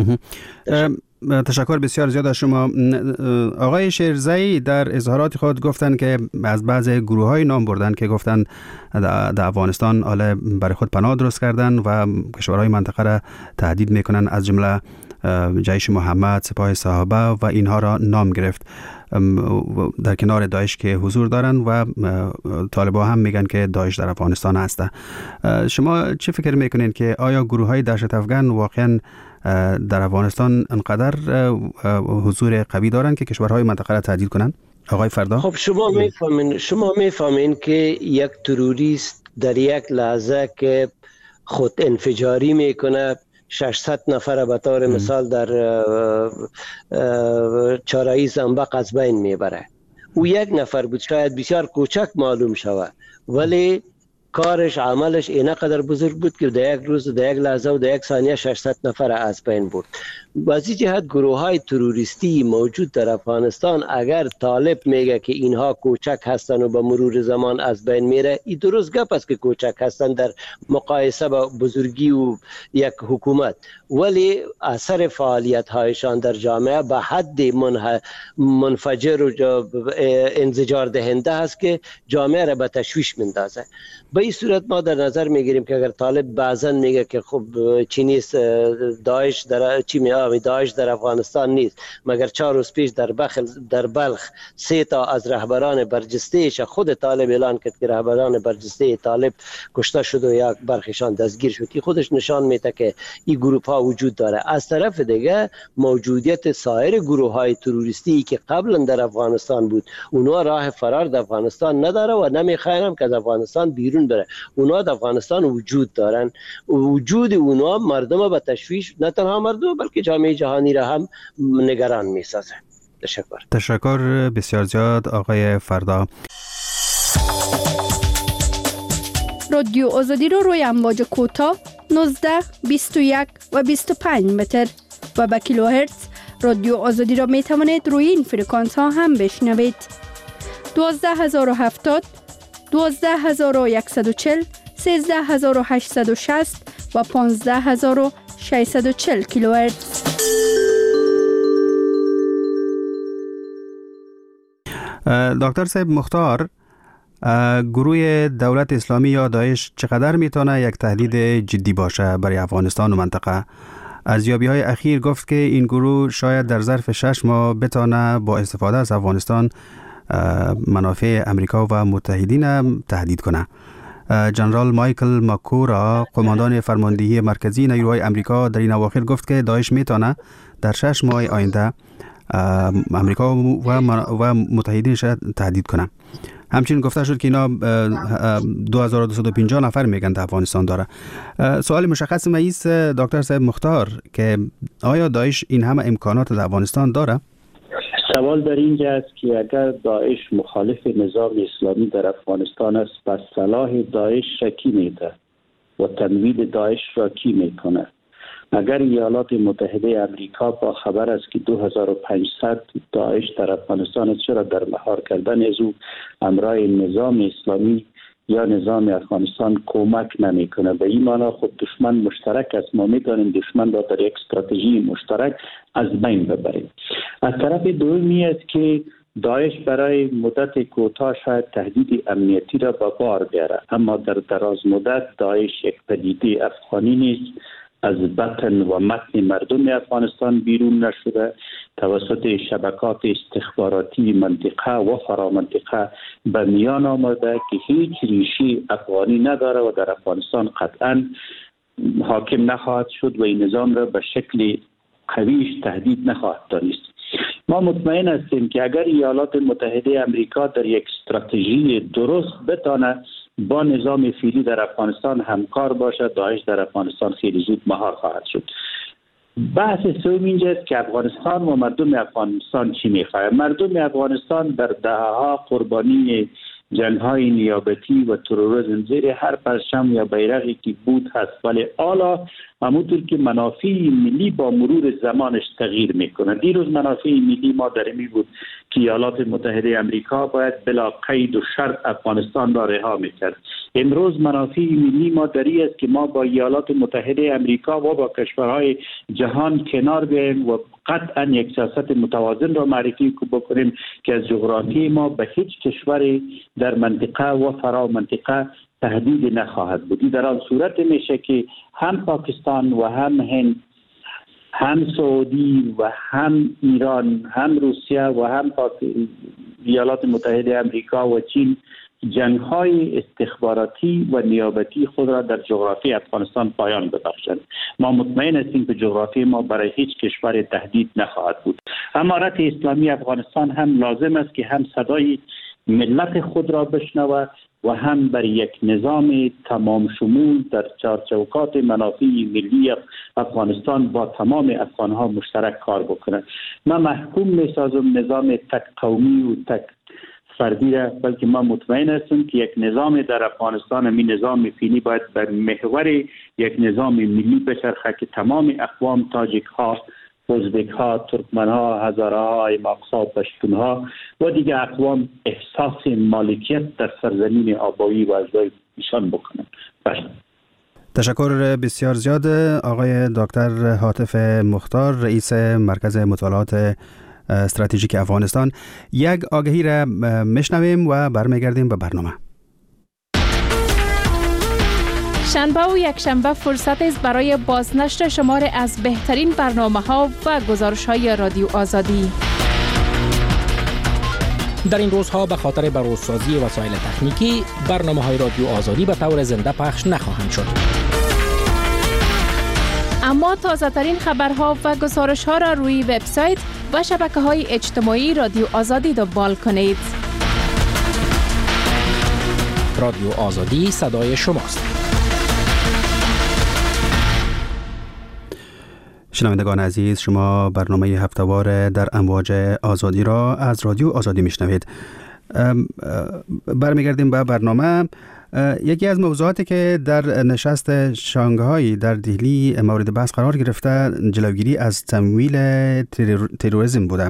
تشکر بسیار زیاد از شما. آقای شیرزایی در اظهارات خود گفتن که از بعض گروه های نام بردن که گفتن در افغانستان حالا برای خود پناه درست کردن و کشورهای منطقه را تهدید میکنن، از جمله جیش محمد، سپاه صحابه و اینها را نام گرفت، در کنار داعش که حضور دارن و طالبان هم میگن که داعش در افغانستان هسته. شما چه فکر میکنین که آیا گروه های دهشت افغان واقعا در افغانستان انقدر حضور قوی دارن که کشورهای منطقه را تهدید کنن؟ آقای فردا، خب شما میفهمین که یک تروریست در یک لحظه که خود انفجاری میکنه 600 نفر به طور مثال در چارایی زنبق از بین میبره. او یک نفر بود، شاید بسیار کوچک معلوم شود، ولی کارش، عملش اینقدر بزرگ بود که در یک روز، در یک لحظه و در یک ثانیه 600 نفر از بین برد. از این جهت گروه های تروریستی موجود در افغانستان، اگر طالب میگه که اینها کوچک هستن و به مرور زمان از بین میره، این درست گپ است که کوچک هستن در مقایسه با بزرگی و یک حکومت، ولی اثر فعالیت هایشان در جامعه به حد منفجر و انزجار دهنده است که جامعه را به تشویش میندازه. به این صورت ما در نظر میگیریم که اگر طالب بعضا میگه که خب چی نیست، داعش در افغانستان نیست، مگر 4 روز پیش در بلخ 3 تا از رهبران برجستهش خود طالب اعلان کرد که رهبران برجسته طالب کشته شد و یک برخیشان دستگیر شد. این خودش نشان میده که این گروه ها وجود داره. از طرف دیگه موجودیت سایر گروه های تروریستی که قبلا در افغانستان بود، اونها راه فرار در افغانستان نداره و نمیخوایم که از افغانستان بیرون بره. اونها در افغانستان وجود دارن. وجود اونها مردم به تشویش، نه تنها مردم بلکه جامعه جهانی را هم نگران میسازه. تشکر بسیار زیاد آقای فردا. رادیو آزادی رو روی امواج کوتاه 19، 21 و 25 متر و با کیلوهرتز رادیو آزادی را می توانید روی این فرکانس ها هم بشنوید. 12070، 12140، 13860 و 15640 کیلوهرتز. دکتر صاحب مختار، گروه دولت اسلامی یا داعش چقدر میتونه یک تهدید جدی باشه برای افغانستان و منطقه؟ ارزیابی‌های اخیر گفت که این گروه شاید در ظرف 6 ماه بتونه با استفاده از افغانستان منافع امریکا و متحدین تهدید کنه. جنرال مایکل ماکورا، قماندان فرماندهی مرکزی نیروهای امریکا، در این اواخر گفت که داعش میتونه در 6 ماه آینده امریکا و متحدینش تهدید کنه. همچنین گفته شد که اینا 2250 نفر میگن در افغانستان داره. سوال مشخص مایست دکتر صاحب مختار که آیا داعش این همه امکانات در افغانستان داره؟ سوال در اینجا است که اگر داعش مخالف نظام اسلامی در افغانستان است، پس صلاح داعش را کی میده و تمویل داعش را کی میکنه؟ اگر ایالات متحده امریکا با خبر است که 2500 داعش در افغانستان است، چرا در مهار کردن از او امرای نظام اسلامی یا نظام افغانستان کمک نمیکنه؟ به این معنی خود دشمن مشترک است. ما میتونیم دشمن را در یک استراتژی مشترک از بین ببریم. از طرف دومی است که داعش برای مدت کوتاه شاید تهدید امنیتی را به بار بیاره، اما در دراز مدت داعش یک پدیده افغانی نیست، از بطن و متن مردم افغانستان بیرون نشده، توسط شبکات استخباراتی منطقه و فرامنطقه به میان آمده که هیچ ریشی افغانی نداره و در افغانستان قطعا حاکم نخواهد شد و این نظام را به شکل قویش تهدید نخواهد دانست. ما مطمئن هستیم که اگر ایالات متحده امریکا در یک استراتژی درست بتانه با نظام فعلی در افغانستان همکار باشد، داعش در افغانستان خیلی زود مهار خواهد شد. بحث سوم اینجاست که افغانستان و مردم افغانستان چی میخواهد. مردم افغانستان در دهه‌ها قربانی جنگ‌های نیابتی و تروریسم زیر هر پرچم یا بیرقی که بود هست، ولی حالا همونطور که منافع ملی با مرور زمانش تغییر میکنه. دیروز منافع ملی ما در این بود که ایالات متحده امریکا باید بلا قید و شرط افغانستان را رها میکرد. امروز منافع ملی ما در این است که ما با ایالات متحده امریکا و با کشورهای جهان کنار بیاییم و قطعا یک سیاست متوازن را معرفی بکنیم که از جغرافی ما به هیچ کشوری در منطقه و فرا منطقه تهدید نخواهد بود. در آن صورت میشه که هم پاکستان و هم هند، هم سعودی و هم ایران، هم روسیه و هم ایالات متحده امریکا و چین جنگ‌های استخباراتی و نیابتی خود را در جغرافی افغانستان پایان ببخشند. ما مطمئن هستیم که جغرافی ما برای هیچ کشور تهدید نخواهد بود. امارت اسلامی افغانستان هم لازم است که هم صدای ملت خود را بشنوه و هم بر یک نظام تمام شمول در چارچوکات منافع ملی افغانستان با تمام افغانها مشترک کار بکنه. من محکوم میسازم نظام تک قومی و تک فردی را، بلکه ما مطمئن هستیم که یک نظام در افغانستان، همین نظام فعلی باید بر محور یک نظام ملی بچرخه که تمام اقوام، تاجیک ها، ازبک ها، ترکمن ها، هزاره ها، ایماق ها، پشتون ها و دیگر اقوام احساس مالکیت در سرزمین آبایی و اجزای ایشان بکنند. تشکر بسیار زیاد آقای دکتر حاتف مختار، رئیس مرکز مطالعات استراتژیک افغانستان. یک آگهی را میشنویم و برمیگردیم به برنامه. شنبه و یک شنبه فرصت است برای بازنشر شمار از بهترین برنامه‌ها و گزارش‌های رادیو آزادی. در این روزها به خاطر بروزسازی وسایل تکنیکی برنامه‌های رادیو آزادی به طور زنده پخش نخواهند شد. اما تازه‌ترین خبرها و گزارش‌ها را روی وبسایت و شبکه‌های اجتماعی رادیو آزادی دنبال کنید. رادیو آزادی صدای شماست. شنوندگان عزیز، شما برنامه هفته‌وار در امواج آزادی را از رادیو آزادی میشنوید. برمیگردیم به برنامه. یکی از موضوعاتی که در نشست شانگهای در دهلی مورد بحث قرار گرفته جلوگیری از تمویل تروریسم بوده.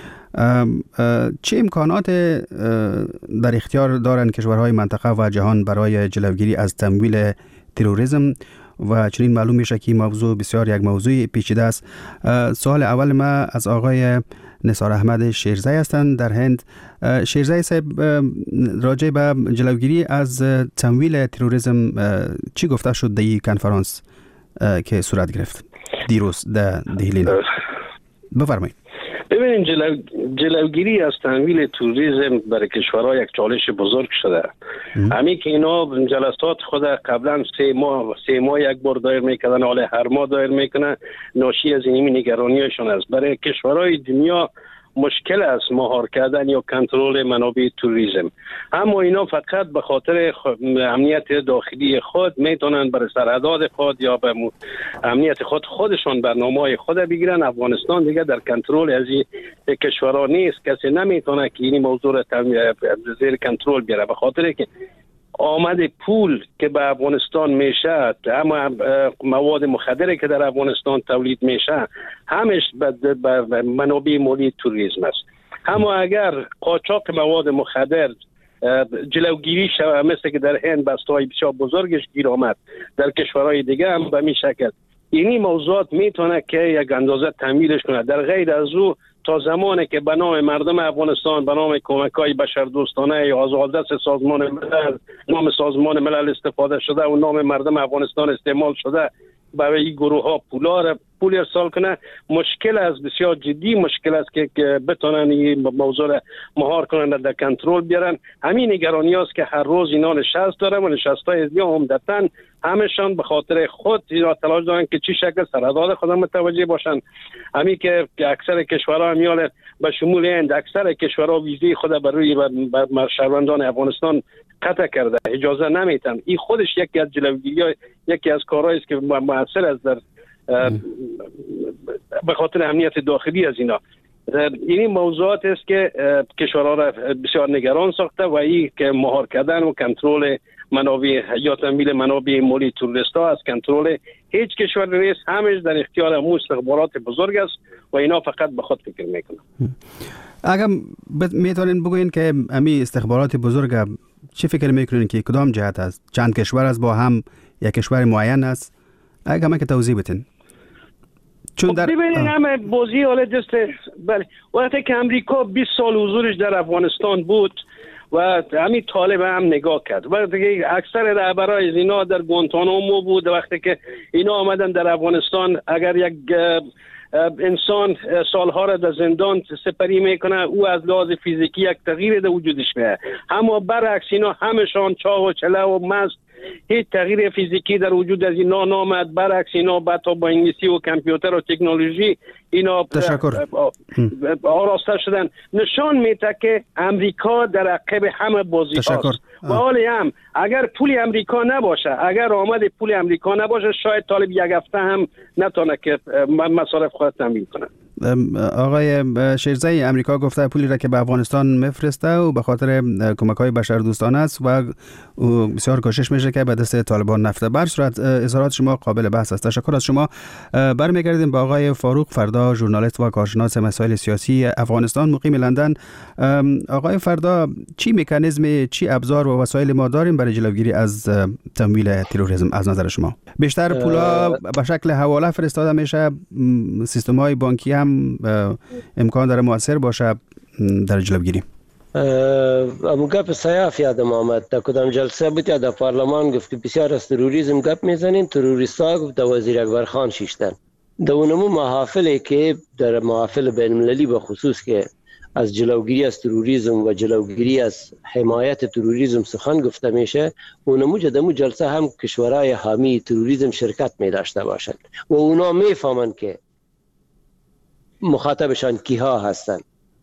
چه امکانات در اختیار دارند کشورهای منطقه و جهان برای جلوگیری از تمویل تروریسم؟ و چنین معلوم میشه که موضوع بسیار یک موضوع پیچیده است. سوال اول ما از آقای نثار احمد شیرزی هستند در هند. شیرزی صاحب، راجع به جلوگیری از تمویل تروریسم چی گفته شد در این کنفرانس که صورت گرفت دیروز در دهلی؟ بفرمایید. ببینید، جلوگیری از تمویل توریسم برای کشورها یک چالش بزرگ شده. همین که اینا جلسات خود قبلا 3 ماه یک بار دایر میکنن، حالا هر ماه دایر میکنن. ناشی از این نگرانیشون است. برای کشورهای دنیا مشکل است مهار کردن یا کنترل منابع توریسم. اما اینا فقط به خاطر امنیت داخلی خود میتونن برای سرحدات خود یا به امنیت خودشون برنامه‌های خود بگیرن. افغانستان دیگه در کنترل از این کشورها نیست. کسی نمیتونه که این موضوع را زیر کنترل بیاره، به خاطر که آمد پول که به افغانستان میشه، اما مواد مخدری که در افغانستان تولید میشه، همش به منابع مالی توریسم است. اما اگر قاچاق مواد مخدر جلوگیری شود، مثل که در هند بسته‌های بسیار بزرگش گیر آمد، در کشورهای دیگه هم به می شکل اینی موضوعات میتونه که یک اندازه تمویلش کنه. در غیر از او تا زمانی که به نام مردم افغانستان، به نام کمک‌های بشردوستانه یا آزادرس سازمان ملل، نام سازمان ملل استفاده شده و نام مردم افغانستان استعمال شده برای این گروه ها پول ارسال کنه، مشکل است، بسیار جدی مشکل است که بتونن این موضوع را مهار کنن، در کنترل بیارن. همین نگرانی است که هر روز اینا نشست دارن و نشست‌های از عمدتاً همشان به خاطر خود اینا تلاش دارن که چی شکل سرحدات خود متوجه باشن. همین که اکثر کشورها همیال به شمول هند، اکثر کشورها ویزه خود برای شهروندان افغانستان قطع کرده، اجازه نمیتن. این خودش یکی از جلوگیری، یکی از کارهایی است که مؤثر است در به خاطر امنیت داخلی از اینا. این موضوعات است که کشورها را بسیار نگران ساخته و این که مهار کردن و کنترل منابع یا تمویل منابع مالی توریست ها از کنترل هیچ کشور نیست، همش در اختیار امو استخبارات بزرگ است و اینا فقط به خود فکر میکنن. اگر میتونین بگوین که امی استخبارات بزرگ چی فکر میکنین که کدام جهت است؟ چند کشور است با هم یا کشور معین است؟ اگر من که توضیح بدین. چون در ببینید همه بازی حالا دسته. بله، وقتی که امریکا 20 سال حضورش در افغانستان بود و همین طالب هم نگاه کرد، وقتی که اکثر رهبرای از اینا در گوانتانامو بود، وقتی که اینا آمدن در افغانستان، اگر یک انسان سالها را در زندان سپری میکنه، او از لحاظ فیزیکی یک تغییر در وجودش میاد. اما برعکس اینا همشان چاق و چله و مست، هیچ تغییر فیزیکی در وجود از اینا نامد. برعکس اینا تا با انگلیسی و کامپیوتر و تکنولوژی اینا آراسته شدن. نشان میده که امریکا در عقب همه بازی هاست. و حالی هم اگر پول امریکا نباشه، اگر آمد پول امریکا نباشه، شاید طالب یک هفته هم نتونه که مصارف خود تامین کنه. آقای شیرزایی، امریکا گفته پولی را که به افغانستان میفرسته و به خاطر کمک‌های بشردوستانه است و بسیار کوشش میشه که به دست طالبان نفته. بر صورت اظهارات شما قابل بحث است. تشکر از شما. برمیگردیم به آقای فاروق فردا، ژورنالیست و کارشناس مسائل سیاسی افغانستان، مقیم لندن. آقای فردا، چی مکانیزم، چی ابزار و وسایل ما داریم برای جلوگیری از تمویل تروریسم از نظر شما؟ بیشتر پولا به شکل حواله فرستاده میشه، سیستم‌های بانکی هم امکان داره مؤثر باشه در جلوگیری؟ امو گپ سیاف یادم آمد، در کدام جلسه بود یا در پارلمان گفت که بسیار از تروریسم گپ میزنیم، تروریستا گفت در وزیر اکبر خان شیشتن. در اونمو محافلی که در محافل بین المللی به خصوص که از جلوگیری از تروریسم و جلوگیری از حمایت تروریسم سخن گفته میشه، اونمو جدمو جلسه هم کشورهای حامی تروریسم شرکت می داشته باشند و اونا میفهمن که مخاطبشان کیها هستن.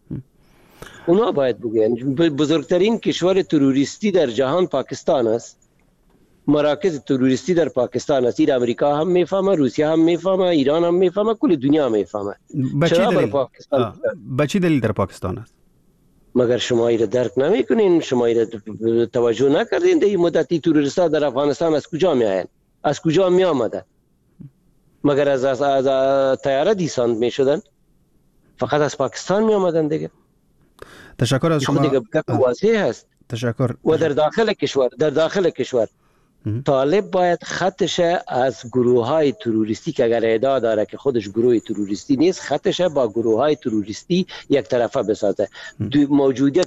اونا باید بگن بزرگترین کشور تروریستی در جهان پاکستان است، مراکز تروریستی در پاکستان است. این امریکا هم میفهمه، روسیه هم میفهمه، ایران هم میفهمه، کل دنیا میفهمه. به چه دلیل در پاکستان است؟ مگر شما ایره درک نمیکنین؟ شما ایره توجه نکردین؟ در این مدتی تروریستا در افغانستان از کجا میآیند؟ از کجا می آمدن؟ مگر از طیاره دیساند میشدن؟ فقط از پاکستان می آمدن دیگه. تشکر از شما. دیگه واضح هست. تشکر. و در داخل کشور طالب باید خطش از گروه های تروریستی که اگر ادعا داره که خودش گروه تروریستی نیست، خطش با گروه های تروریستی یک طرفه بسازه. موجودیت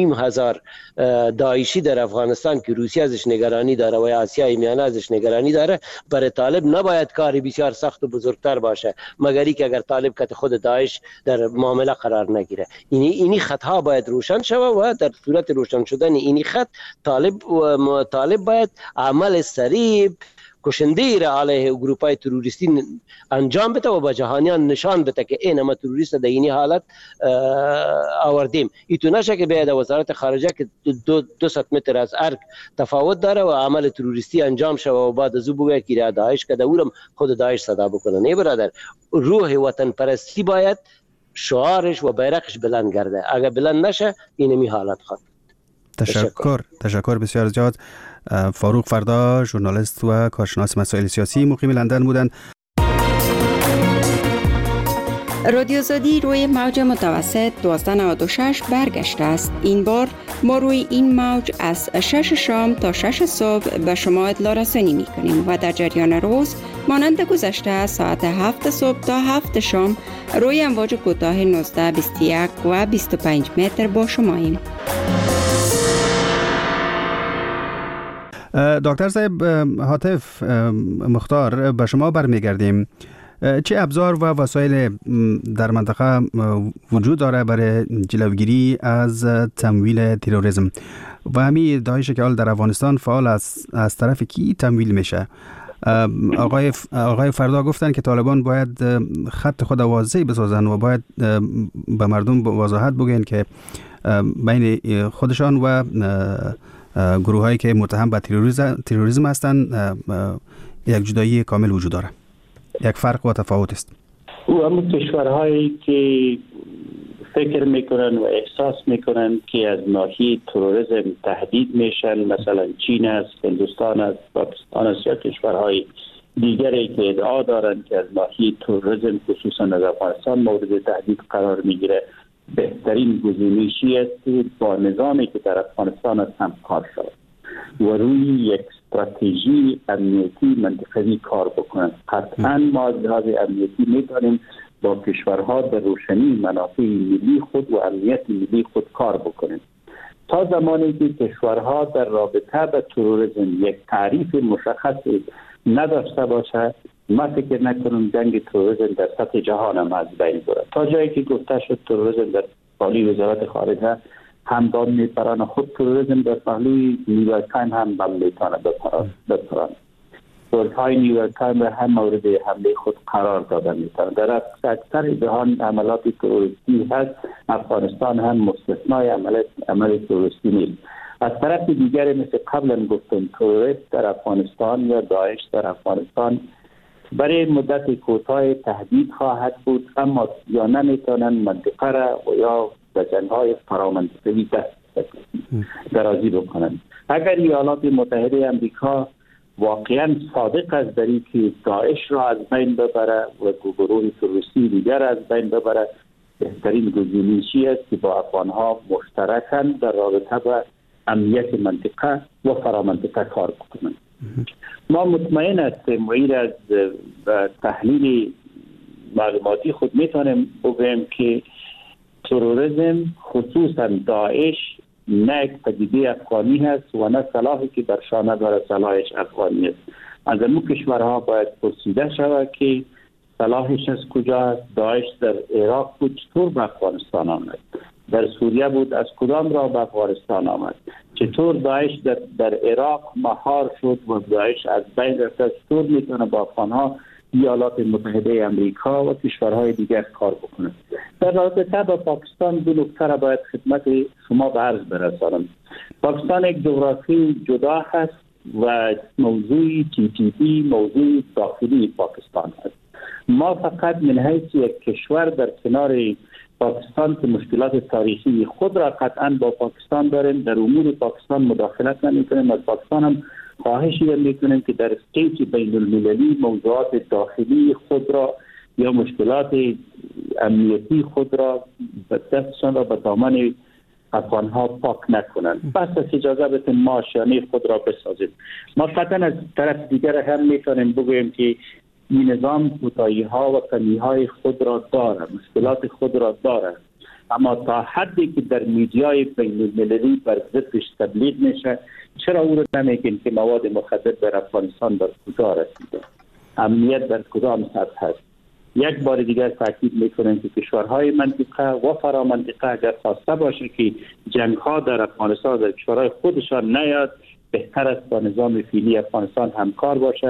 2,500 داعشی در افغانستان که روسیه ازش نگرانی داره و آسیای میانه ازش نگرانی داره، برای طالب نباید کاری بسیار سخت و بزرگتر باشه، مگر که اگر طالب که خود داعش در معامله قرار نگیره. اینی خطها باید روشن شوه و در صورت روشن شدن اینی خط طالب باید عمل سریع، کشنده را علیه گروپای تروریستی انجام بده و به جهانیان نشان بده که این ما تروریست در این حالت آوردیم. ایتو نشه که به وزارت خارجه که 200 متر از ارگ تفاوت داره و عمل تروریستی انجام شود و بعد از او بگه که داعش که اورم خود داعش صدا بکنه. نه برادر، روح وطن پرستی باید شعارش و بیرقش بلند گرده. اگر بلند نشه اینمی حالت خواهد. تشکر بسیار زیاد. فاروق فردا ژورنالیست و کارشناس مسائل سیاسی مقیم لندن بودند. رادیو آزادی روی موج متوسط 1296 برگشته است. این بار ما روی این موج از 6 شام تا 6 صبح به شما اطلاع رسانی می کنیم و در جریان روز مانند گذشته ساعت 7 صبح تا 7 شام روی امواج کوتاه 19، 21 و 25 متر با شماییم. دکتر صاحب هاتف مختار، به شما برمیگردیم. چه ابزار و وسایل در منطقه وجود داره برای جلوگیری از تمویل تروریسم و همین داعش که حال در افغانستان فعال از طرف کی تمویل میشه؟ آقای فردا گفتن که طالبان باید خط خود واضح بسازن و باید به مردم وضاحت بگن که بین خودشان و گروه هایی که متهم به تروریسم هستند یک جدایی کامل وجود داره. یک فرق و تفاوت است. اما کشورهایی که فکر میکنن و احساس میکنن که از ناحیه تروریسم تهدید میشن، مثلا چین است، هندوستان است، پاکستان است یا کشورهای دیگری که ادعا دارند که از ناحیه تروریسم خصوصا از افغانستان مورد تهدید قرار میگیره، بهترین گزینشی است که با نظامی که در افغانستان است همکار شود و روی یک استراتژی امنیتی منطقه‌ای کار بکنند. قطعا ما از لحاظ امنیتی میتونیم با کشورها در روشنی منافع ملی خود و امنیت ملی خود کار بکنیم. تا زمانی که کشورها در رابطه با تروریسم یک تعریف مشخصی نداشته باشه، ما فکر نکنم جنگ تروریسم در سطح جهان هم از بین بره. تا جایی که گفته شد تروریسم در پالی وزارت خارجه هم بام میپران، خود تروریسم در پالی نیویورک تایم هم بام میتونه بپران. های نیویورک تایم هم مورد حمله خود قرار داده میتونه. در اکثر جهان عملات تروریستی هست، افغانستان هم مستثنای عمل تروریستی نیست. از طرف دیگر مثل قبلا گفتم تروریست در افغانستان یا داعش در افغانستان برای مدت کوتاه تهدید خواهد بود، اما یا نمیتونن منطقه را و یا به جنگ‌های فرامنطقه‌ای دست درازی بکنند. اگر ایالات متحده امریکا واقعا صادق است در اینکه داعش را از بین ببره و گروه تروریستی دیگر از بین ببره، بهترین گزینشی است که با افغانها مشترکاً در رابطه با امنیت منطقه و فرامنطقه کار بکنند. ما مطمئن هستیم و این از تحلیل معلوماتی خود میتونیم بگوییم که تروریسم خصوصا داعش نه یک پدیده افغانی هست و نه سلاحی که بر شانه داره سلاحش افغانی است. از امو کشورها باید پرسیده شود که سلاحش از کجا است. داعش در عراق بود، چطور به افغانستان آمد؟ در سوریه بود، از کدام را به افغانستان آمد؟ چطور داعش در عراق مهار شد و داعش از بین رفت؟ چطور میتونه با افغانها ایالات متحده امریکا و کشورهای دیگر کار بکنه؟ در رابطه با پاکستان دو نکته را باید خدمت شما به عرض برسانم. پاکستان یک جغرافی جدا هست و موضوع TTP موضوع داخلی پاکستان هست. ما فقط من حیث یک کشور در کنار پاکستان که مشکلات تاریخی خود را قطعا با پاکستان داریم، در امور پاکستان مداخلت نمی‌کنیم. از پاکستان هم خواهشی می‌کنیم که در استیج بین المللی موضوعات داخلی خود را یا مشکلات امنیتی خود را به دستشان را به دامن افغانها پاک نکنند. پس از اجازه بدین ما شانه خود را بسازیم. ما قطعا از طرف دیگر هم میتونیم بگوییم که این نظام کوتاهی‌ها و کمی‌های خود را دارد، مشکلات خود را دارد، اما تا حدی که در میدیای بین‌المللی بر ضدش تبلیغ میشه، چرا او را نمیگیم که مواد مخدر در افغانستان در کجا رسیده، امنیت در کدام سطح هست؟ یک بار دیگر تاکید میکنیم که کشورهای منطقه و فرامنطقه اگر خواسته باشه که جنگ‌ها در افغانستان در کشورهای خودشان نیاد، بهتر است با نظام فعلی افغانستان همکار باشه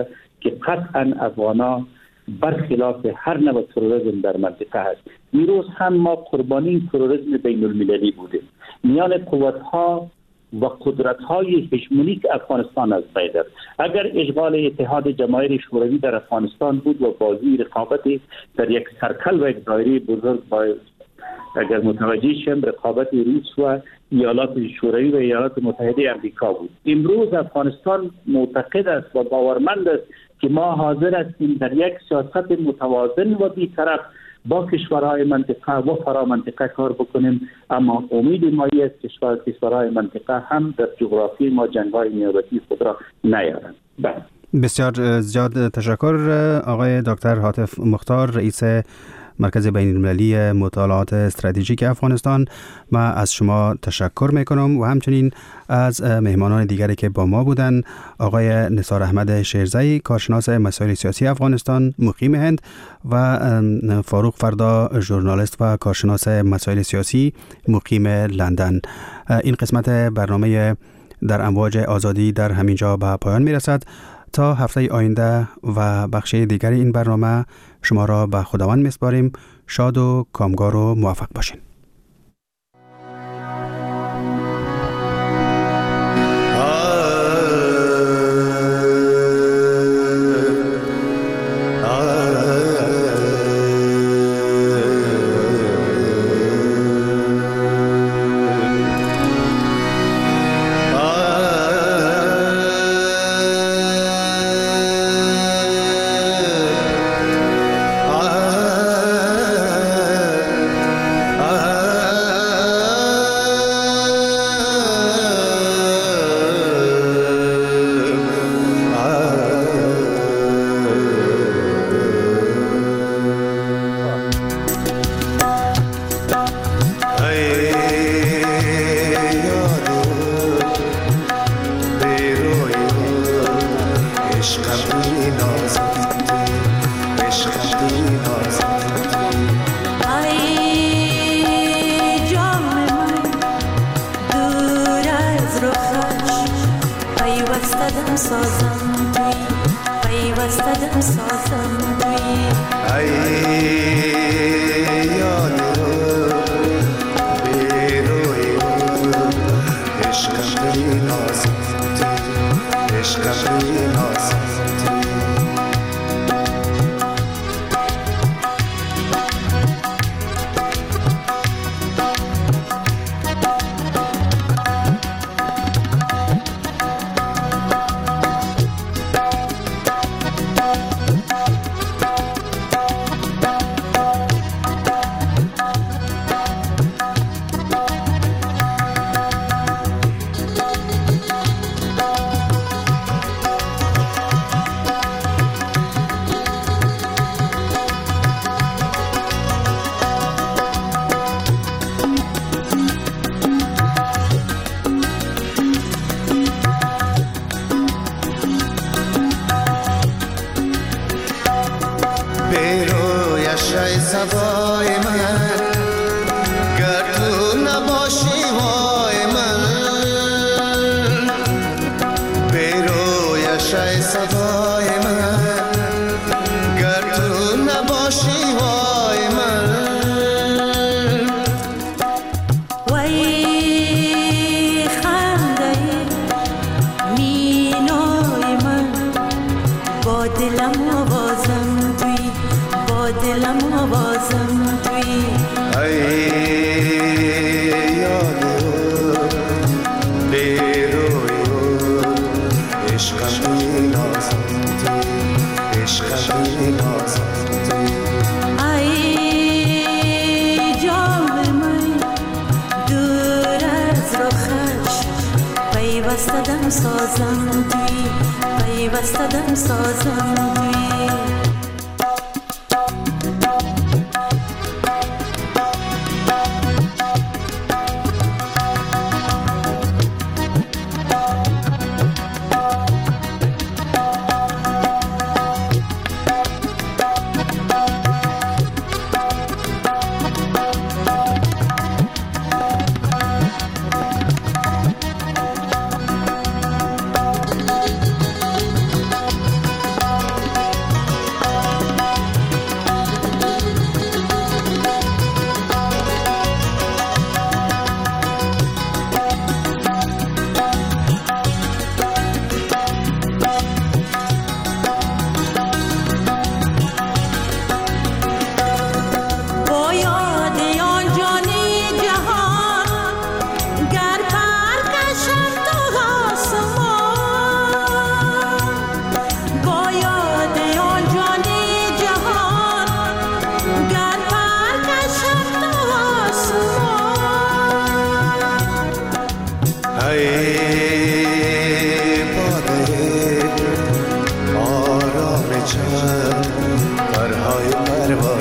که قطعا افغانا برخلاف هر نوع تروریسم در منطقه هست. دیروز هم ما قربانی این تروریسم بین المللی بودیم. میان قوت‌ها و قدرت‌های هژمونیک افغانستان از بین رفت. اگر اشغال اتحاد جماهیر شوروی در افغانستان بود و بازی رقابتی در یک سرکل و یک دایره بزرگ اگر متوجه شیم رقابت روس و ایالات شوروی و ایالات متحده آمریکا بود. امروز افغانستان معتقد است و باورمند است که ما حاضر هستیم در یک سیاست متوازن و بی‌طرف با کشورهای منطقه و فرامنطقه کار بکنیم، اما امید ما است کشورهای منطقه هم در جغرافی ما جنگ‌های نیابتی خود را نیارند. بسیار زیاد تشکر آقای دکتر هاتف مختار، رئیس مرکز بین المللی مطالعات استراتژیک افغانستان. ما از شما تشکر میکنم و همچنین از مهمانان دیگری که با ما بودن، آقای نثار احمد شیرزئی، کارشناس مسائل سیاسی افغانستان مقیم هند، و فاروق فردا، ژورنالیست و کارشناس مسائل سیاسی مقیم لندن. این قسمت برنامه در امواج آزادی در همینجا به پایان میرسد. تا هفته آینده و بخش دیگر این برنامه شما را به خداوند میسپاریم. شاد و کامگار و موفق باشین.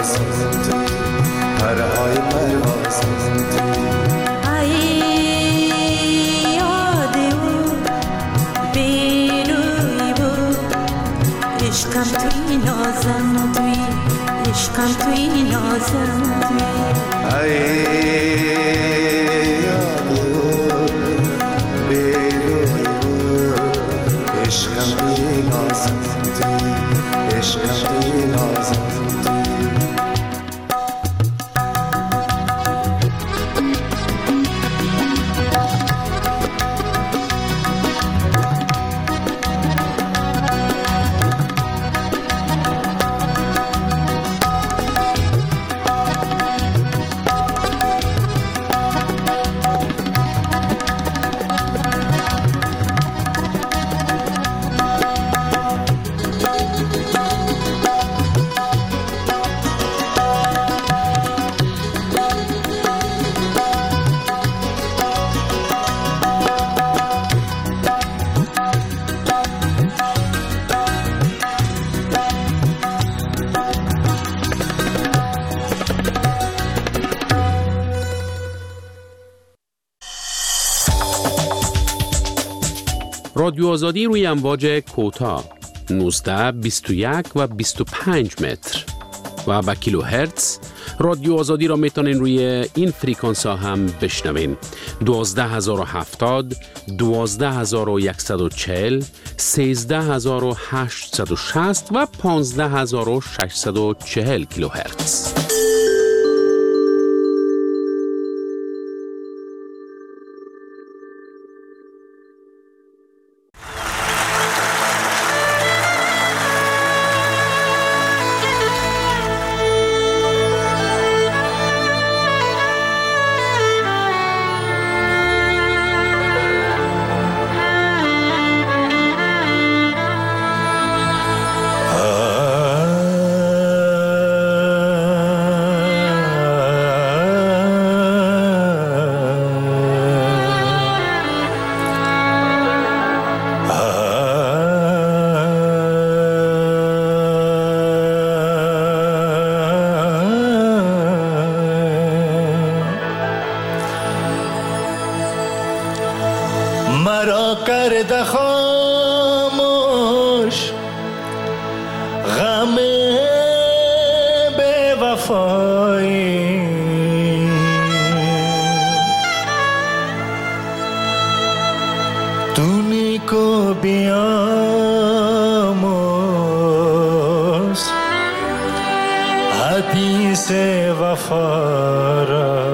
پروازت پرهای پروازت ای یاد او بیروی بود عشقم توی نازم توی عشقم توی نازم توی ای یاد او بیروی بود عشقم توی نازم توی عشقم توی نازم رادیو آزادی روی امواج کوتاه 19 21 و 25 متر و با کیلو هرتز. رادیو آزادی را میتونین روی این فریکانس ها هم بشنوین. 12070 12140 13860 و 15640 کیلو هرتز. مرا کرده خاموش غم بے وفایی تونی کو بیاموز حدیث وفا را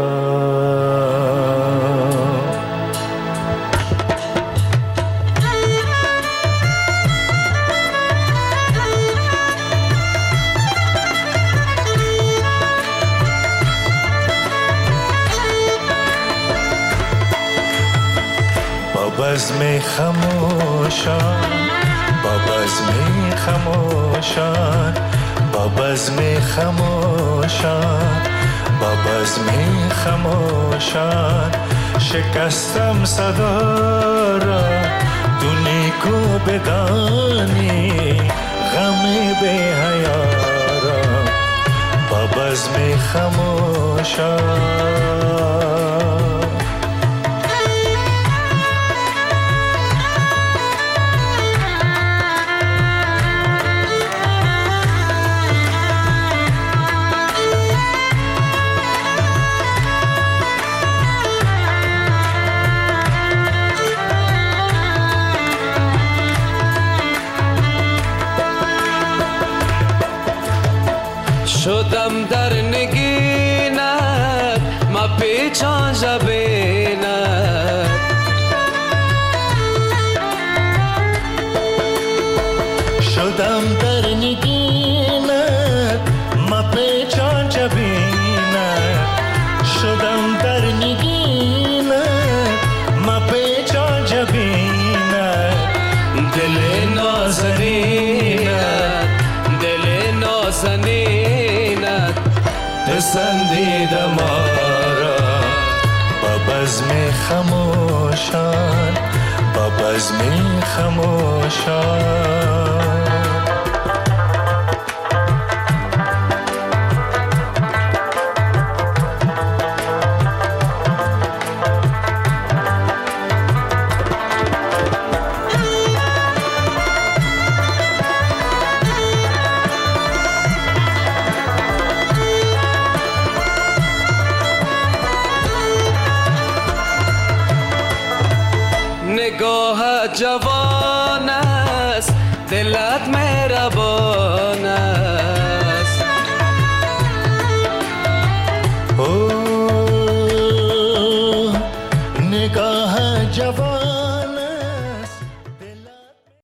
بزم خموشان با بزم خموشان با بزم خموشان با بزم خموشان شکستم صدا را تو نیکو بدانی غم بی حیا را با بزم خموشان شدم در نگینت ما پیچان جبینت شدم در نگینت ما پیچان جبینت شدم در نگینت ما پیچان جبینت دل نازنینت دل نازنینت پسندیده ما را با بزم خموشان با بزم خموشان دلت